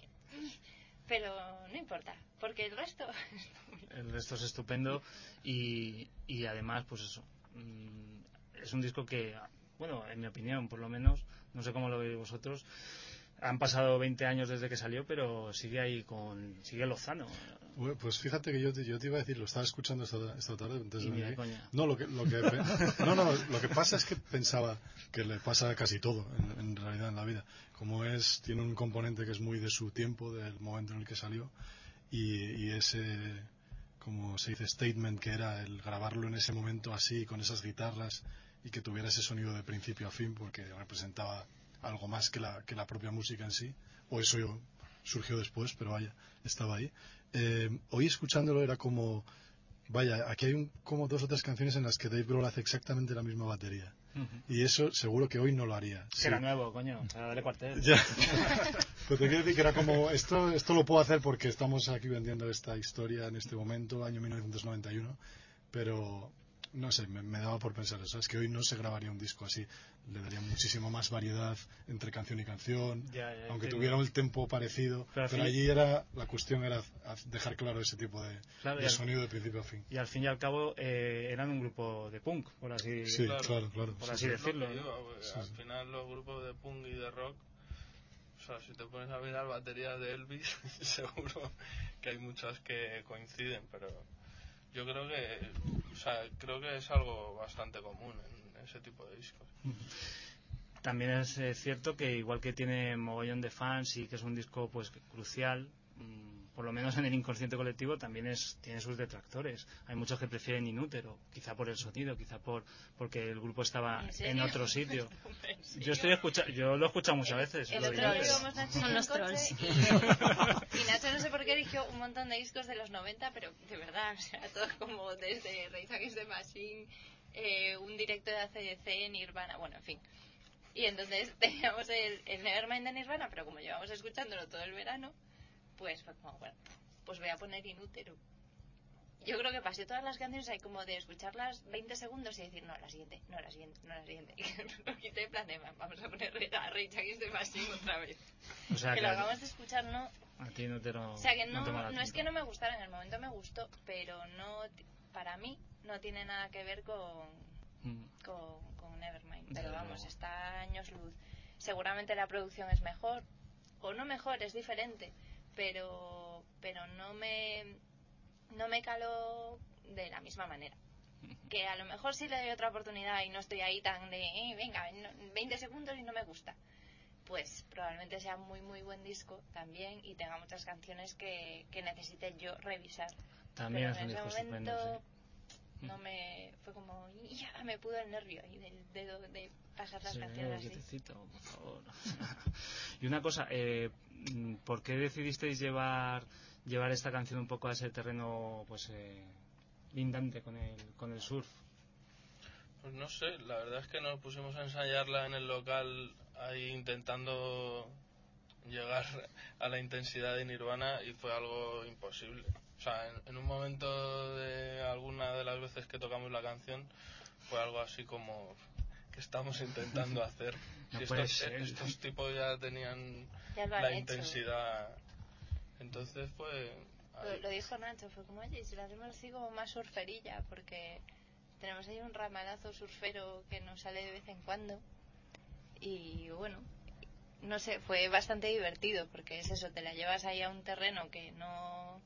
[SPEAKER 8] Pero no importa, porque el resto...
[SPEAKER 1] El resto es estupendo y, y además, pues eso, mm, es un disco que, bueno, en mi opinión, por lo menos, no sé cómo lo veis vosotros, han pasado veinte años desde que salió, pero sigue ahí con, sigue lozano.
[SPEAKER 7] Bueno, pues fíjate que yo te, yo te iba a decir, lo estaba escuchando esta, esta tarde antes
[SPEAKER 1] Y
[SPEAKER 7] de
[SPEAKER 1] ni de
[SPEAKER 7] venir.
[SPEAKER 1] coña.
[SPEAKER 7] No, lo que, lo que pe- no, no, lo que pasa es que pensaba que le pasa a casi todo en, en realidad en la vida. Como es, tiene un componente que es muy de su tiempo, del momento en el que salió, y, y ese, como se dice, statement que era el grabarlo en ese momento así, con esas guitarras, y que tuviera ese sonido de principio a fin, porque representaba algo más que la, que la propia música en sí, o eso yo, surgió después, pero vaya, estaba ahí. Eh, hoy escuchándolo era como, vaya, aquí hay un, como dos o tres canciones en las que Dave Grohl hace exactamente la misma batería,
[SPEAKER 1] Ujú.
[SPEAKER 7] y eso seguro que hoy no lo haría.
[SPEAKER 1] Que
[SPEAKER 7] Sí.
[SPEAKER 1] era nuevo, coño, para darle cuartel.
[SPEAKER 7] Ya. Pero te quiero decir que era como, esto, esto lo puedo hacer porque estamos aquí vendiendo esta historia en este momento, año mil novecientos noventa y uno, pero no sé, me, me daba por pensar eso, es que hoy no se grabaría un disco así, le daría muchísimo más variedad entre canción y canción,
[SPEAKER 1] Ya, ya,
[SPEAKER 7] aunque
[SPEAKER 1] entiendo.
[SPEAKER 7] tuviera el tempo parecido,
[SPEAKER 1] Pero al
[SPEAKER 7] pero
[SPEAKER 1] fin-
[SPEAKER 7] allí era, la cuestión era dejar claro ese tipo de,
[SPEAKER 1] Claro,
[SPEAKER 7] de
[SPEAKER 1] y al-
[SPEAKER 7] sonido de principio a fin.
[SPEAKER 1] Y al fin y al cabo eh, eran un grupo de punk, por así,
[SPEAKER 7] Sí,
[SPEAKER 6] claro.
[SPEAKER 7] claro, claro.
[SPEAKER 1] por
[SPEAKER 7] sí,
[SPEAKER 1] así
[SPEAKER 7] sí.
[SPEAKER 1] decirlo.
[SPEAKER 6] Lo que
[SPEAKER 1] ¿no?
[SPEAKER 6] digo, porque
[SPEAKER 7] Sí,
[SPEAKER 6] al
[SPEAKER 7] sí.
[SPEAKER 6] final los grupos de punk y de rock, o sea, si te pones a mirar baterías de Elvis, seguro que hay muchas que coinciden, pero yo creo que, o sea, creo que es algo bastante común en ese tipo de discos.
[SPEAKER 1] También es eh, cierto que igual que tiene mogollón de fans y que es un disco pues crucial, mmm, por lo menos en el inconsciente colectivo también es tiene sus detractores. Hay muchos que prefieren Inútero, quizá por el sonido, quizá por porque el grupo estaba
[SPEAKER 8] ¿En
[SPEAKER 1] en,
[SPEAKER 8] serio?
[SPEAKER 1] otro sitio.
[SPEAKER 8] ¿En serio?
[SPEAKER 1] Yo estoy escucha yo lo he escuchado muchas veces.
[SPEAKER 8] El
[SPEAKER 1] lo
[SPEAKER 8] otro
[SPEAKER 1] de
[SPEAKER 8] día
[SPEAKER 1] Inútero.
[SPEAKER 8] íbamos Nacho
[SPEAKER 3] Son
[SPEAKER 8] en
[SPEAKER 3] los
[SPEAKER 8] el
[SPEAKER 3] trolls.
[SPEAKER 8] coche y, y Nacho no sé por qué eligió un montón de discos de los noventa, pero de verdad, o sea, todo como desde Rage Against the Machine, eh, un directo de A C D C, Nirvana, bueno, en fin. Y entonces teníamos el, el Nevermind de Nirvana, pero como llevamos escuchándolo todo el verano, pues fue como, bueno, pues voy a poner Inútero. Yo creo que pasé todas las canciones ahí como de escucharlas veinte segundos y decir, no, la siguiente, no, la siguiente, no, la siguiente. Y lo quité en plan de, vamos a poner a Rage Against the Machine otra vez.
[SPEAKER 1] O sea
[SPEAKER 8] que
[SPEAKER 1] que
[SPEAKER 8] lo
[SPEAKER 1] a,
[SPEAKER 8] acabamos de escuchar, no.
[SPEAKER 1] a ti Inútero
[SPEAKER 8] O sea, que no,
[SPEAKER 1] te mola
[SPEAKER 8] no es
[SPEAKER 1] tanto.
[SPEAKER 8] que no me gustara, en el momento me gustó, pero no, para mí no tiene nada que ver con,
[SPEAKER 1] Mm.
[SPEAKER 8] con, con Nevermind.
[SPEAKER 1] Desde
[SPEAKER 8] Pero vamos,
[SPEAKER 1] luego.
[SPEAKER 8] está a años luz. Seguramente la producción es mejor, o no mejor, es diferente, pero, pero no me... no me caló de la misma manera. Que a lo mejor sí le doy otra oportunidad y no estoy ahí tan de, eh, venga, en veinte segundos y no me gusta. Pues probablemente sea muy muy buen disco también y tenga muchas canciones que, que necesite yo revisar.
[SPEAKER 1] También
[SPEAKER 8] pero
[SPEAKER 1] es un
[SPEAKER 8] en ese
[SPEAKER 1] disco
[SPEAKER 8] momento
[SPEAKER 1] estupendo, sí.
[SPEAKER 8] no me fue como ya me pudo el nervio ahí del dedo de pasar las
[SPEAKER 1] Sí,
[SPEAKER 8] canciones así.
[SPEAKER 1] quietecito, por favor. Y una cosa, eh, ¿por qué decidisteis llevar llevar esta canción un poco a ese terreno pues eh, lindante con el con el surf?
[SPEAKER 9] Pues no sé, la verdad es que nos pusimos a ensayarla en el local ahí intentando llegar a la intensidad de Nirvana y fue algo imposible. O sea, en, en un momento de alguna de las veces que tocamos la canción fue algo así como que estamos intentando hacer.
[SPEAKER 1] No
[SPEAKER 9] si
[SPEAKER 1] puede
[SPEAKER 9] estos,
[SPEAKER 1] ser.
[SPEAKER 9] estos tipos ya tenían
[SPEAKER 8] Ya lo han
[SPEAKER 9] la
[SPEAKER 8] hecho.
[SPEAKER 9] intensidad, entonces fue...
[SPEAKER 8] Lo, lo dijo Nacho, fue como, oye, si lo hacemos así como más surferilla, porque tenemos ahí un ramalazo surfero que nos sale de vez en cuando. Y bueno, no sé, fue bastante divertido, porque es eso, te la llevas ahí a un terreno que no...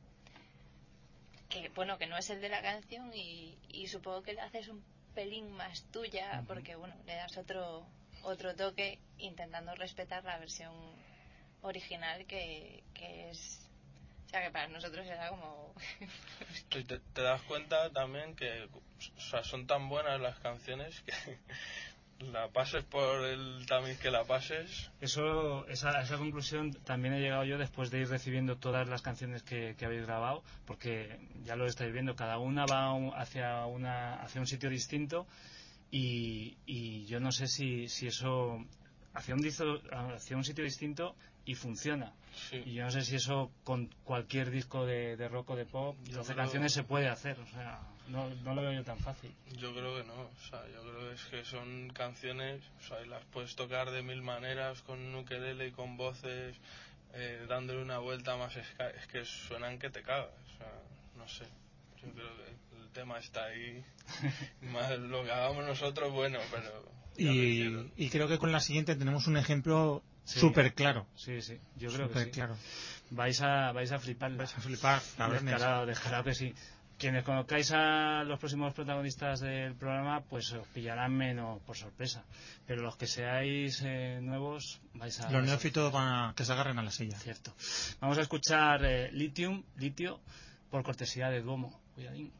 [SPEAKER 8] que bueno, que no es el de la canción y, y supongo que le haces un pelín más tuya, uh-huh. porque bueno, le das otro, otro toque intentando respetar la versión original que, que es... O sea, que para nosotros era como...
[SPEAKER 9] Y te, te das cuenta también que o sea, son tan buenas las canciones que la pases por el tamiz que la pases.
[SPEAKER 1] Eso, esa, esa conclusión también he llegado yo después de ir recibiendo todas las canciones que, que habéis grabado, porque ya lo estáis viendo, cada una va un, hacia, una, hacia un sitio distinto y, y yo no sé si, si eso... Hacia un, hacia un sitio distinto y funciona.
[SPEAKER 9] Sí.
[SPEAKER 1] Y yo no sé si eso con cualquier disco de, de rock o de pop, doce canciones se puede hacer. O sea, no, no lo veo yo tan fácil.
[SPEAKER 9] Yo creo que no. O sea, yo creo que es que son canciones, o sea, las puedes tocar de mil maneras, con un ukelele y con voces, eh, dándole una vuelta más. Esca- es que suenan que te cagas. O sea, no sé. Yo creo que el tema está ahí. Más lo que hagamos nosotros, bueno, pero...
[SPEAKER 2] Y, y creo que con la siguiente tenemos un ejemplo
[SPEAKER 1] sí,
[SPEAKER 2] súper claro.
[SPEAKER 1] Sí, sí, yo creo
[SPEAKER 2] super
[SPEAKER 1] que sí.
[SPEAKER 2] Claro.
[SPEAKER 1] Vais a, vais a flipar.
[SPEAKER 2] Vais a flipar,
[SPEAKER 1] descarado, descarado que sí. Quienes conozcáis a los próximos protagonistas del programa, pues os pillarán menos por sorpresa. Pero los que seáis eh, nuevos, vais a...
[SPEAKER 2] Los neófitos van a que se agarren a la silla.
[SPEAKER 1] Cierto. Vamos a escuchar eh, Lithium, Litio, por cortesía de Duomo. Cuidadín.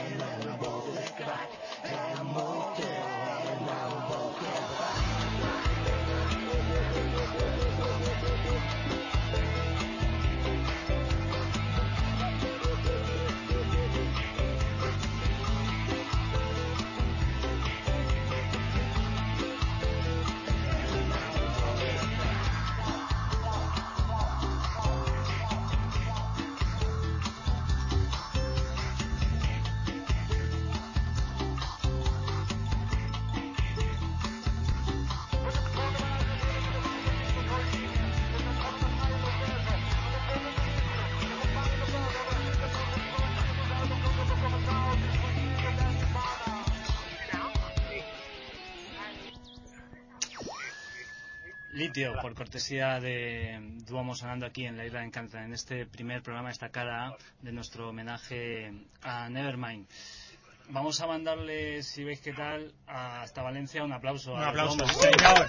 [SPEAKER 1] Litio, por cortesía de Duomo sonando aquí en la Isla de Encanta, en este primer programa, esta cara de nuestro homenaje a Nevermind. Vamos a mandarle, si veis qué tal, hasta Valencia un aplauso.
[SPEAKER 2] Un
[SPEAKER 1] a
[SPEAKER 2] aplauso,
[SPEAKER 1] Duomo.
[SPEAKER 2] señor.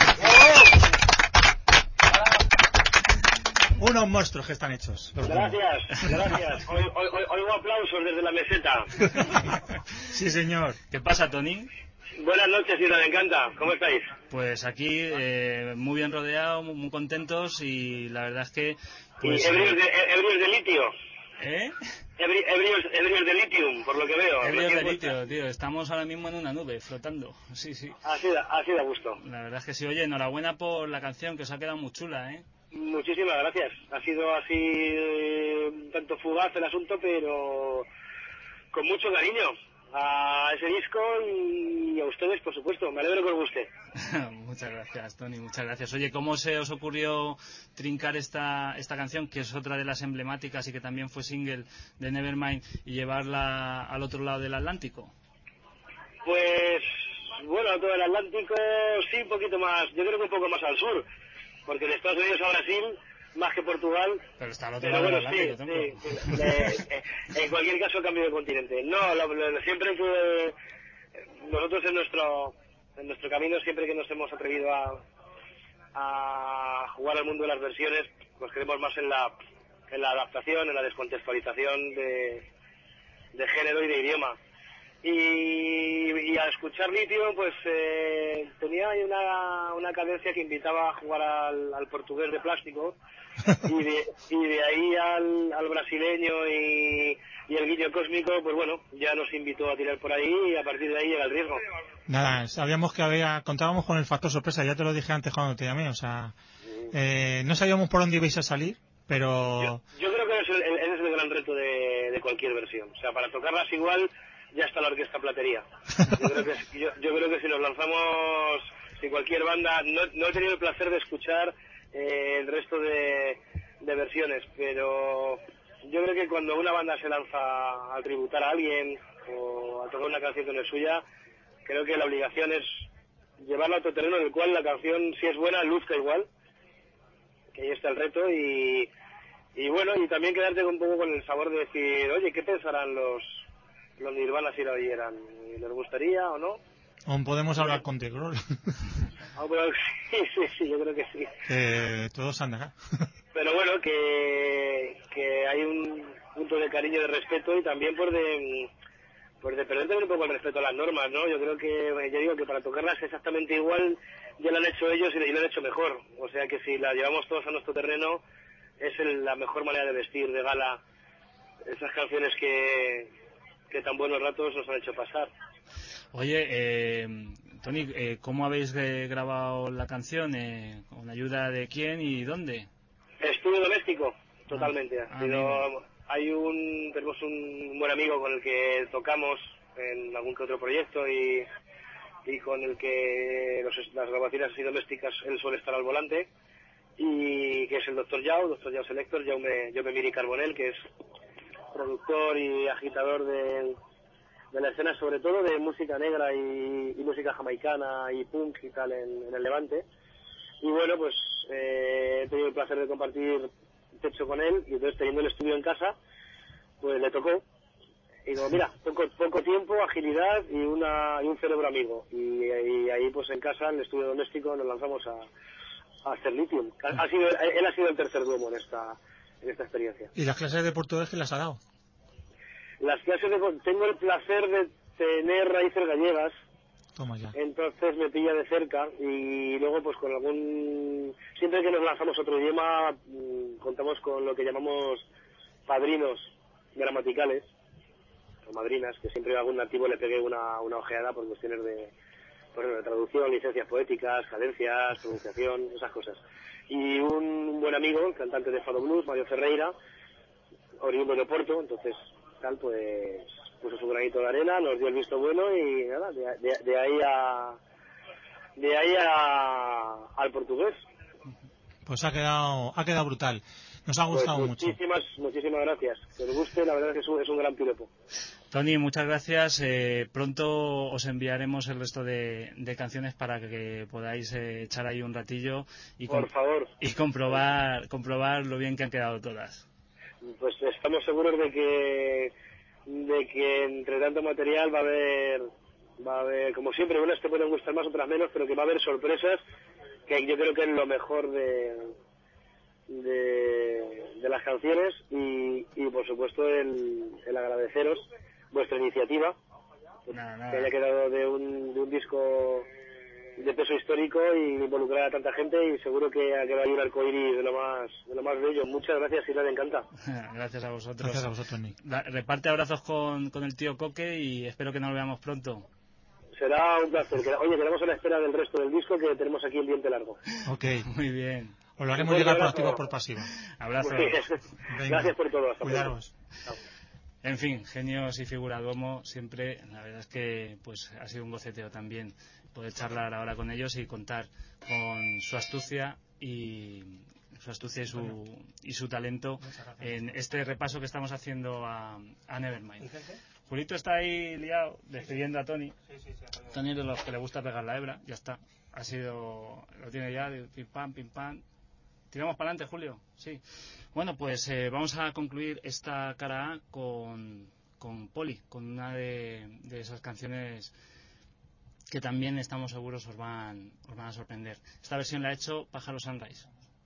[SPEAKER 2] Unos monstruos que están hechos.
[SPEAKER 10] Gracias, gracias. Hoy, hoy, hoy, oigo aplausos desde la meseta.
[SPEAKER 2] Sí, señor.
[SPEAKER 1] ¿Qué pasa, Tony?
[SPEAKER 10] Buenas noches, Isla de Encanta. ¿Cómo estáis?
[SPEAKER 1] Pues aquí eh, muy bien rodeado, muy, muy contentos y la verdad es que... Pues,
[SPEAKER 10] y ebrios de, ebrios de litio.
[SPEAKER 1] ¿Eh?
[SPEAKER 10] Ebri, ebrios, ebrios de litium, por lo que veo.
[SPEAKER 1] Ebrios de litio, tío. Estamos ahora mismo en una nube, flotando. Sí, sí.
[SPEAKER 10] Así da, así da gusto.
[SPEAKER 1] La verdad es que sí. Oye, enhorabuena por la canción, que os ha quedado muy chula, ¿eh?
[SPEAKER 10] Muchísimas gracias. Ha sido así eh, tanto fugaz el asunto, pero con mucho cariño a ese disco y a ustedes, por supuesto. Me alegro que os guste.
[SPEAKER 1] Muchas gracias, Tony, muchas gracias. Oye, ¿cómo se os ocurrió trincar esta esta canción, que es otra de las emblemáticas y que también fue single de Nevermind, y llevarla al otro lado del Atlántico?
[SPEAKER 10] Pues, bueno, a todo el Atlántico, sí, un poquito más, yo creo que un poco más al sur, porque de Estados Unidos a Brasil, más que Portugal.
[SPEAKER 1] Pero está al otro
[SPEAKER 10] pero
[SPEAKER 1] lado
[SPEAKER 10] bueno,
[SPEAKER 1] del
[SPEAKER 10] sí,
[SPEAKER 1] Atlántico,
[SPEAKER 10] sí, sí, eh, eh, en cualquier caso, cambio de continente. No, lo, lo, siempre que nosotros en nuestro en nuestro camino, siempre que nos hemos atrevido a, a jugar al mundo de las versiones, pues creemos más en la en la adaptación, en la descontextualización de, de género y de idioma. Y, y al escuchar Litio, pues eh, tenía ahí una, una cadencia que invitaba a jugar al, al portugués de plástico, y de, y de ahí al, al brasileño y, y el guiño cósmico, pues bueno, ya nos invitó a tirar por ahí y a partir de ahí llega el riesgo.
[SPEAKER 2] Nada, sabíamos que había, contábamos con el factor sorpresa, ya te lo dije antes cuando te llamé, o sea, eh, no sabíamos por dónde ibais a salir, pero...
[SPEAKER 10] Yo, yo creo que ese es, el, ese es el gran reto de, de cualquier versión, o sea, para tocarlas igual ya está la orquesta platería. Yo creo que, yo, yo creo que si nos lanzamos, si cualquier banda, no, no he tenido el placer de escuchar eh, el resto de, de versiones, pero yo creo que cuando una banda se lanza a tributar a alguien o a tocar una canción que no es suya, creo que la obligación es llevarla a otro terreno en el cual la canción, si es buena, luzca igual, que ahí está el reto, y, y bueno, y también quedarte un poco con el sabor de decir, oye, ¿qué pensarán los los Nirvana si lo oyeran? ¿Les gustaría o no?
[SPEAKER 2] Aún podemos hablar con The Grohl.
[SPEAKER 10] Ah, pero, sí, sí, sí, yo creo que sí.
[SPEAKER 2] Que todos andan.
[SPEAKER 10] Pero bueno, que, que hay un punto de cariño, de respeto, y también por de, por de perder un poco el respeto a las normas, ¿no? Yo creo que, yo digo que para tocarlas exactamente igual ya lo han hecho ellos y lo han hecho mejor. O sea que si la llevamos todos a nuestro terreno, es el, la mejor manera de vestir de gala esas canciones que, que tan buenos ratos nos han hecho pasar.
[SPEAKER 1] Oye, eh, Tony, eh, ¿cómo habéis eh, grabado la canción? Eh, ¿Con ayuda de quién y dónde?
[SPEAKER 10] Estudio doméstico, totalmente.
[SPEAKER 1] Ah,
[SPEAKER 10] Pero hay un, tenemos un buen amigo con el que tocamos en algún que otro proyecto y, y con el que los, las grabaciones así domésticas él suele estar al volante, y que es el doctor Yao, doctor Yao Selector, Jaume, Jaume Miri Carbonell, que es productor y agitador de, de la escena, sobre todo de música negra y, y música jamaicana y punk y tal en, en el Levante. Y bueno, pues eh, he tenido el placer de compartir techo con él, y entonces, teniendo el estudio en casa, pues le tocó. Y digo, mira, poco, poco tiempo, agilidad y, una, y un cerebro amigo. Y, y ahí, pues en casa, en el estudio doméstico, nos lanzamos a, a hacer Lithium. Ha, ha sido, él ha sido el tercer Duomo en esta, en esta experiencia.
[SPEAKER 2] ¿Y las clases de portugués que las ha dado?
[SPEAKER 10] Las clases de... Tengo el placer de tener raíces gallegas.
[SPEAKER 2] Toma ya.
[SPEAKER 10] Entonces me pilla de cerca y luego pues con algún... Siempre que nos lanzamos otro idioma contamos con lo que llamamos padrinos gramaticales o madrinas, que siempre a algún nativo le pegué una, una ojeada por cuestiones de, pues, de traducción, licencias poéticas, cadencias, pronunciación, esas cosas. Y un buen amigo, cantante de Fado Blues, Mario Ferreira, oriundo de Oporto, entonces tal pues puso su granito de arena, nos dio el visto bueno y nada, de, de, de ahí a de ahí a, al portugués.
[SPEAKER 2] Pues ha quedado ha quedado brutal. Nos ha gustado
[SPEAKER 10] pues
[SPEAKER 2] mucho.
[SPEAKER 10] Muchísimas, muchísimas gracias. Que os guste, la verdad es que es un, es un gran piropo.
[SPEAKER 1] Tony, muchas gracias. Eh, pronto os enviaremos el resto de, de canciones para que podáis eh, echar ahí un ratillo y,
[SPEAKER 10] Por favor.
[SPEAKER 1] y comprobar comprobar lo bien que han quedado todas.
[SPEAKER 10] Pues estamos seguros de que de que entre tanto material va a haber va a haber como siempre, unas te pueden gustar más, otras menos, pero que va a haber sorpresas que yo creo que es lo mejor de de, de las canciones y, y por supuesto el, el agradeceros vuestra iniciativa
[SPEAKER 1] nada, nada.
[SPEAKER 10] que haya quedado de un, de un disco de peso histórico y involucrar a tanta gente, y seguro que, que va a ir un arcoíris de lo más de lo más bello. Muchas gracias, y me encanta.
[SPEAKER 1] Gracias a vosotros.
[SPEAKER 2] Gracias a vosotros, Nick.
[SPEAKER 1] Reparte abrazos con, con el tío Coque y espero que nos veamos pronto.
[SPEAKER 10] Será un placer. Oye, quedamos a la espera del resto del disco, que tenemos aquí el diente largo.
[SPEAKER 2] Ok.
[SPEAKER 1] Muy bien.
[SPEAKER 2] Os lo haremos llegar por activa o por pasiva.
[SPEAKER 1] Abrazos.
[SPEAKER 10] Gracias por todo. Hasta
[SPEAKER 2] Cuidaros.
[SPEAKER 1] En fin, genios y figura Duomo, siempre, la verdad es que pues ha sido un goceteo también poder charlar ahora con ellos y contar con su astucia y su astucia y su, y su talento en este repaso que estamos haciendo a, a Nevermind. Julito está ahí liado despidiendo a Tony. Tony es de los que le gusta pegar la hebra, ya está. Ha sido, lo tiene ya, pim pam, pim pam. ¿Tiramos para adelante, Julio? Sí. Bueno, pues eh, vamos a concluir esta cara A con, con Poli, con una de, de esas canciones que también estamos seguros os van, os van a sorprender. Esta versión la ha hecho Pájaro Sunrise.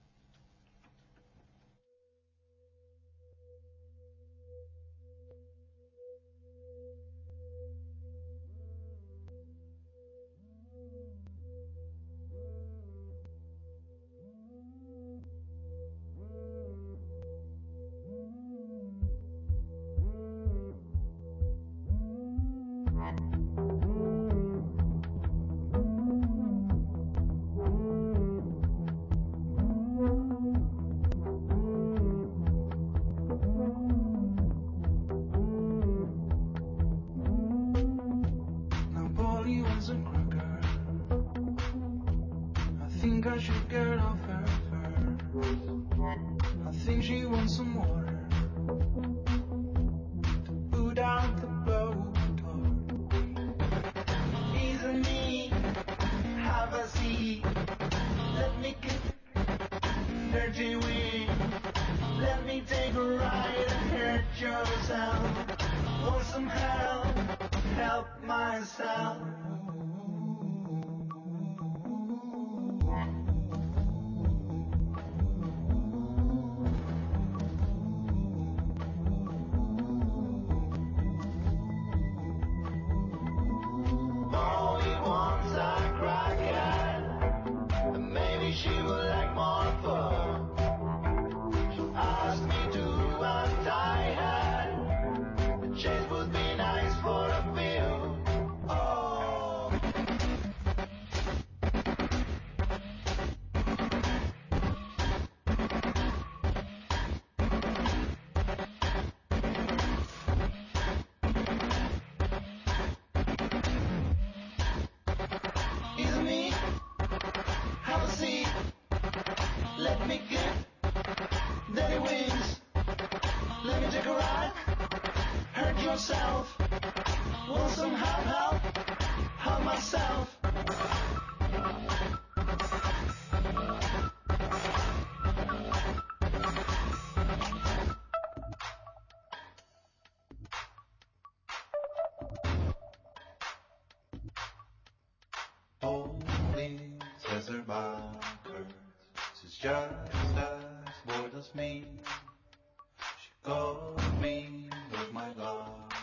[SPEAKER 11] Just as bold as me, she called me with my love.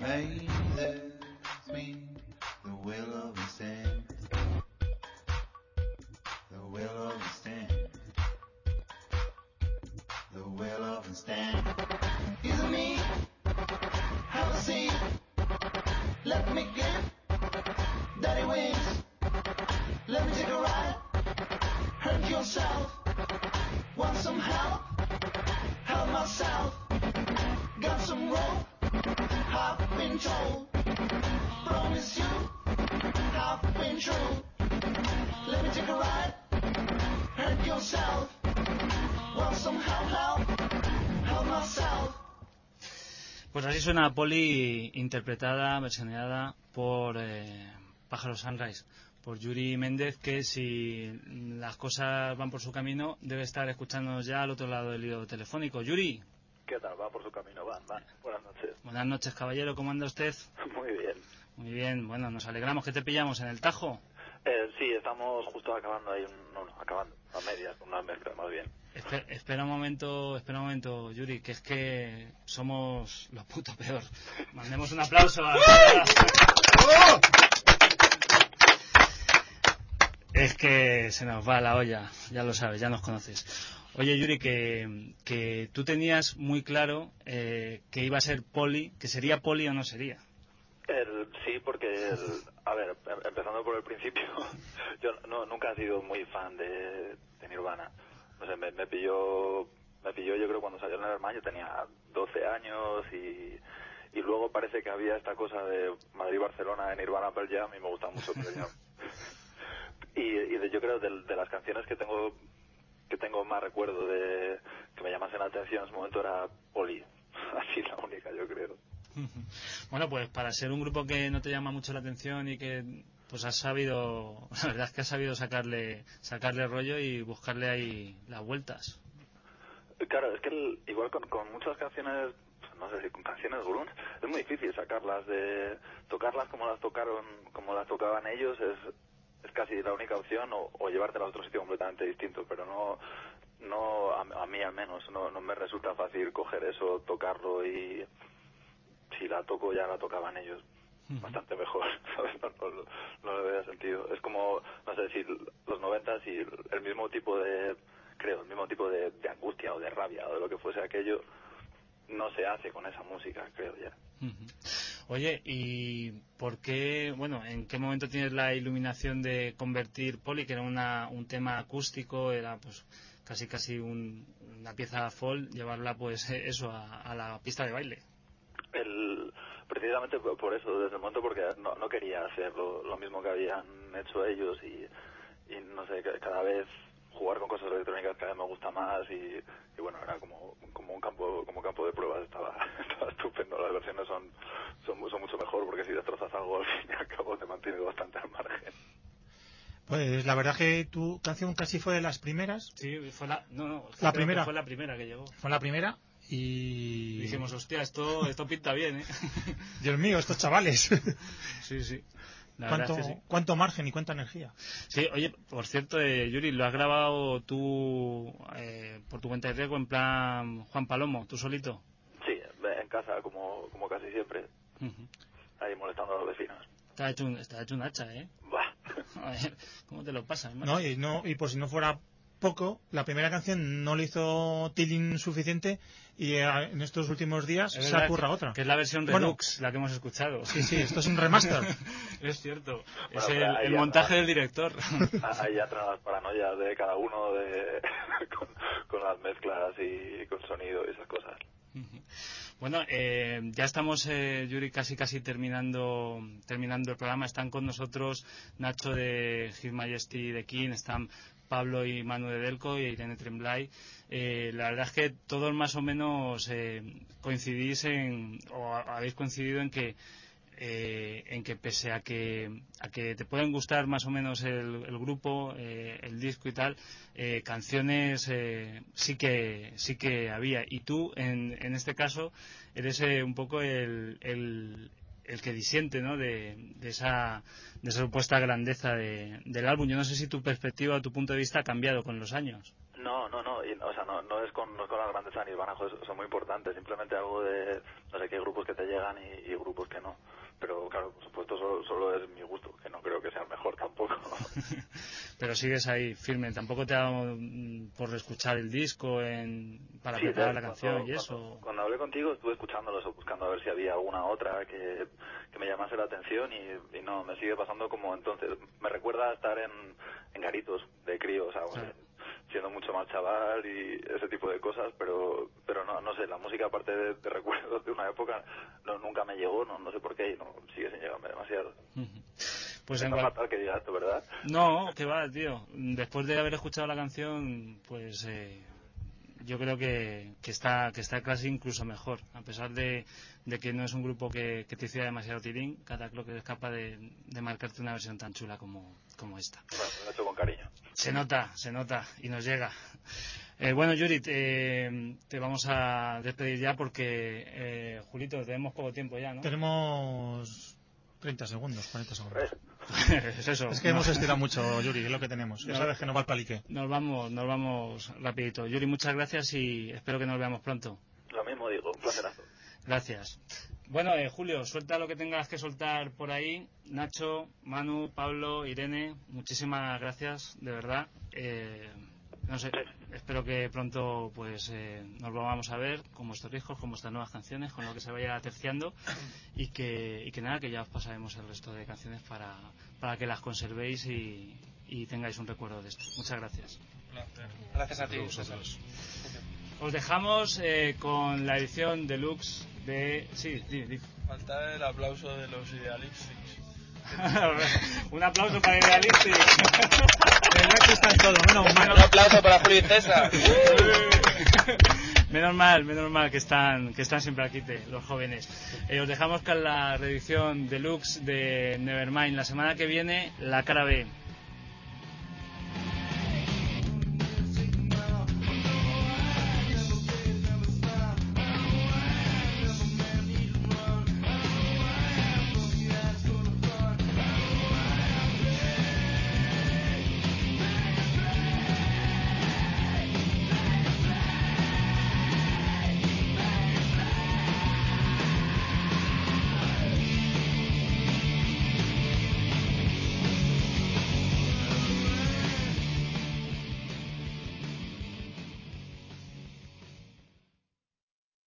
[SPEAKER 11] May this be the will of the stand, the will of the stand, the will of the stand. You and me, have a seat, let me give daddy wings, let me take a ride, hurt yourself, want some help, help myself, got some rope, I've been told, promise you, I've been true, let me take a ride, hurt yourself, want some help, help, help myself.
[SPEAKER 1] Pues así suena Polly, interpretada, versioneada por eh, Pájaro Sunrise, por Yuri Méndez, que si las cosas van por su camino debe estar escuchándonos ya al otro lado del hilo telefónico. Yuri.
[SPEAKER 12] ¿Qué tal? Va por su camino, van, van. Buenas noches.
[SPEAKER 1] Buenas noches, caballero, ¿cómo anda usted?
[SPEAKER 12] Muy bien.
[SPEAKER 1] Muy bien, bueno, nos alegramos. ¿Que te pillamos en el Tajo?
[SPEAKER 12] Eh, sí, estamos justo acabando ahí, un, no, no, acabando, a medias, con una mezcla, más bien.
[SPEAKER 1] Espera, espera un momento, espera un momento, Yuri, que es que somos lo puto peor. Mandemos un aplauso a... ¡Oh! Es que se nos va la olla, ya lo sabes, ya nos conoces. Oye, Yuri, que, que tú tenías muy claro eh, que iba a ser Polly, que sería Polly o no sería.
[SPEAKER 12] El, sí, porque, el, a ver, empezando por el principio, yo no, nunca he sido muy fan de, de Nirvana. O sea, me, me pilló, me pilló yo creo cuando salió en el Nevermind, yo tenía doce años y, y luego parece que había esta cosa de Madrid-Barcelona de Nirvana Pearl Jam y me gusta mucho Pearl Jam. y, y de, yo creo de, de las canciones que tengo que tengo más recuerdo de que me llamasen la atención en ese momento era Polly. Así la única, yo creo.
[SPEAKER 1] Bueno, pues para ser un grupo que no te llama mucho la atención y que pues has sabido, la verdad es que has sabido sacarle sacarle rollo y buscarle ahí las vueltas.
[SPEAKER 12] Claro, es que el, igual con, con muchas canciones, no sé si con canciones grunge, es muy difícil sacarlas de tocarlas como las tocaron, como las tocaban ellos, es es casi la única opción, o, o llevártela a otro sitio completamente distinto, pero no no a, a mí al menos no, no me resulta fácil coger eso, tocarlo y si la toco ya la tocaban ellos bastante mejor, ¿sabes? No, no, no le veo sentido. Es como, no sé, si los noventas y el mismo tipo de, creo, el mismo tipo de, de angustia o de rabia o de lo que fuese aquello no se hace con esa música, creo ya.
[SPEAKER 1] Oye, ¿y por qué, bueno, en qué momento tienes la iluminación de convertir Polly, que era una, un tema acústico, era pues casi casi un, una pieza folk, llevarla pues eso a, a la pista de baile?
[SPEAKER 12] El, precisamente por eso, desde el momento porque no, no quería hacer lo, lo mismo que habían hecho ellos y, y no sé, cada vez jugar con cosas electrónicas cada vez me gusta más y, y bueno, era como como un campo como campo de pruebas, estaba, estaba estupendo. Las versiones son, son son mucho mejor porque si destrozas algo al fin y al cabo te mantiene bastante al margen.
[SPEAKER 2] Pues la verdad que tu canción casi fue de las primeras.
[SPEAKER 1] Sí, fue la no, no,
[SPEAKER 2] la primera
[SPEAKER 1] fue la primera que llegó.
[SPEAKER 2] Fue la primera y
[SPEAKER 1] dijimos, hostia, esto esto pinta bien, ¿eh?
[SPEAKER 2] Dios mío, estos chavales.
[SPEAKER 1] Sí, sí. La
[SPEAKER 2] ¿Cuánto,
[SPEAKER 1] es que sí.
[SPEAKER 2] ¿Cuánto margen y cuánta energía?
[SPEAKER 1] Sí, oye, por cierto, eh, Yuri, lo has grabado tú eh, por tu cuenta de riesgo en plan Juan Palomo, tú solito.
[SPEAKER 12] Sí, en casa, como como casi siempre. Uh-huh. Ahí molestando a los vecinos.
[SPEAKER 1] Está hecho un, está hecho un hacha, ¿eh?
[SPEAKER 12] Bah.
[SPEAKER 1] A ver, ¿cómo te lo pasas?
[SPEAKER 2] No, y, no, y por si no fuera poco, la primera canción no le hizo tilín suficiente y eh, en estos últimos días se ha currado otra.
[SPEAKER 1] Que es la versión Redux, bueno, la que hemos escuchado.
[SPEAKER 2] Sí, sí, esto es un remaster.
[SPEAKER 1] Es cierto.
[SPEAKER 12] Bueno,
[SPEAKER 1] es el, el montaje del director.
[SPEAKER 12] Ahí ya traen las paranoias de cada uno de con, con las mezclas y con sonido y esas cosas.
[SPEAKER 1] Bueno, eh, ya estamos, eh, Yuri, casi casi terminando terminando el programa. Están con nosotros Nacho de His Majesty de King, están Pablo y Manu de Delco y Irene Tremblay. Eh, la verdad es que todos más o menos eh, coincidís en, o habéis coincidido en que eh, en que pese a que a que te pueden gustar más o menos el, el grupo, eh, el disco y tal, eh, canciones eh, sí que sí que había. Y tú en, en este caso eres eh, un poco el, el el que disiente, ¿no? de, de esa de esa supuesta grandeza de, del álbum. Yo no sé si tu perspectiva o tu punto de vista ha cambiado con los años.
[SPEAKER 12] No, no, no, y, o sea, no, no es con, no es con la grandeza música Nirvana, joder, son muy importantes. Simplemente algo de, no sé, que hay grupos que te llegan y, y grupos que no. Pero claro, por supuesto, solo, solo es mi gusto, que no creo que sea el mejor tampoco.
[SPEAKER 1] Pero sigues ahí firme, tampoco te ha dado mm, por escuchar el disco en, para
[SPEAKER 12] Sí,
[SPEAKER 1] preparar
[SPEAKER 12] ya,
[SPEAKER 1] la
[SPEAKER 12] cuando,
[SPEAKER 1] canción y eso.
[SPEAKER 12] Cuando, cuando hablé contigo estuve escuchándolos o buscando a ver si había alguna otra que, que me llamase la atención y, y no, me sigue pasando como entonces. Me recuerda a estar en, en garitos de crío, o sea,
[SPEAKER 1] Claro.
[SPEAKER 12] siendo mucho más chaval y ese tipo de cosas, pero pero no no sé, la música aparte de, de recuerdos de una época no, nunca me llegó, no no sé por qué y no sigue sin llegarme demasiado.
[SPEAKER 1] Pues
[SPEAKER 12] Es
[SPEAKER 1] en
[SPEAKER 12] tan
[SPEAKER 1] cual-
[SPEAKER 12] fatal que diga esto, ¿verdad?
[SPEAKER 1] No, que va, tío. Después de haber escuchado la canción, pues eh, yo creo que, que está que está casi incluso mejor, a pesar de, de que no es un grupo que, que te hiciera demasiado tirín. Cataclock es capaz de, de marcarte una versión tan chula como, como esta.
[SPEAKER 12] Bueno, lo he hecho con cariño.
[SPEAKER 1] Se nota, se nota y nos llega. Eh, bueno, Yuri, te, te vamos a despedir ya porque, eh, Julito, tenemos poco tiempo ya, ¿no?
[SPEAKER 2] Tenemos treinta segundos, cuarenta segundos.
[SPEAKER 1] Es eso.
[SPEAKER 2] Es que
[SPEAKER 1] No.
[SPEAKER 2] hemos estirado mucho, Yuri, es lo que tenemos. Ya
[SPEAKER 1] No.
[SPEAKER 2] sabes que no va al palique.
[SPEAKER 1] Nos vamos, nos vamos rapidito. Yuri, muchas gracias y espero que nos veamos pronto.
[SPEAKER 12] Lo mismo digo, un placerazo.
[SPEAKER 1] Gracias. Bueno, eh, Julio, suelta lo que tengas que soltar por ahí. Nacho, Manu, Pablo, Irene, muchísimas gracias, de verdad. Eh, no sé, espero que pronto pues eh, nos volvamos a ver con vuestros discos, con vuestras nuevas canciones, con lo que se vaya terciando y que, y que nada, que ya os pasaremos el resto de canciones para, para que las conservéis y, y tengáis un recuerdo de esto. Muchas gracias.
[SPEAKER 6] Gracias a ti,
[SPEAKER 1] Vosotros. Os dejamos eh, con la edición deluxe de... Sí, di, di.
[SPEAKER 9] Falta el aplauso de los Idealistics.
[SPEAKER 1] Un aplauso para Idealistic.
[SPEAKER 2] Está en todo, menos mal.
[SPEAKER 6] Un aplauso para Julio y César.
[SPEAKER 1] Menos mal, menos mal que están que están siempre aquí te, los jóvenes. Eh, os dejamos con la reedición deluxe de Nevermind. La semana que viene, la cara B.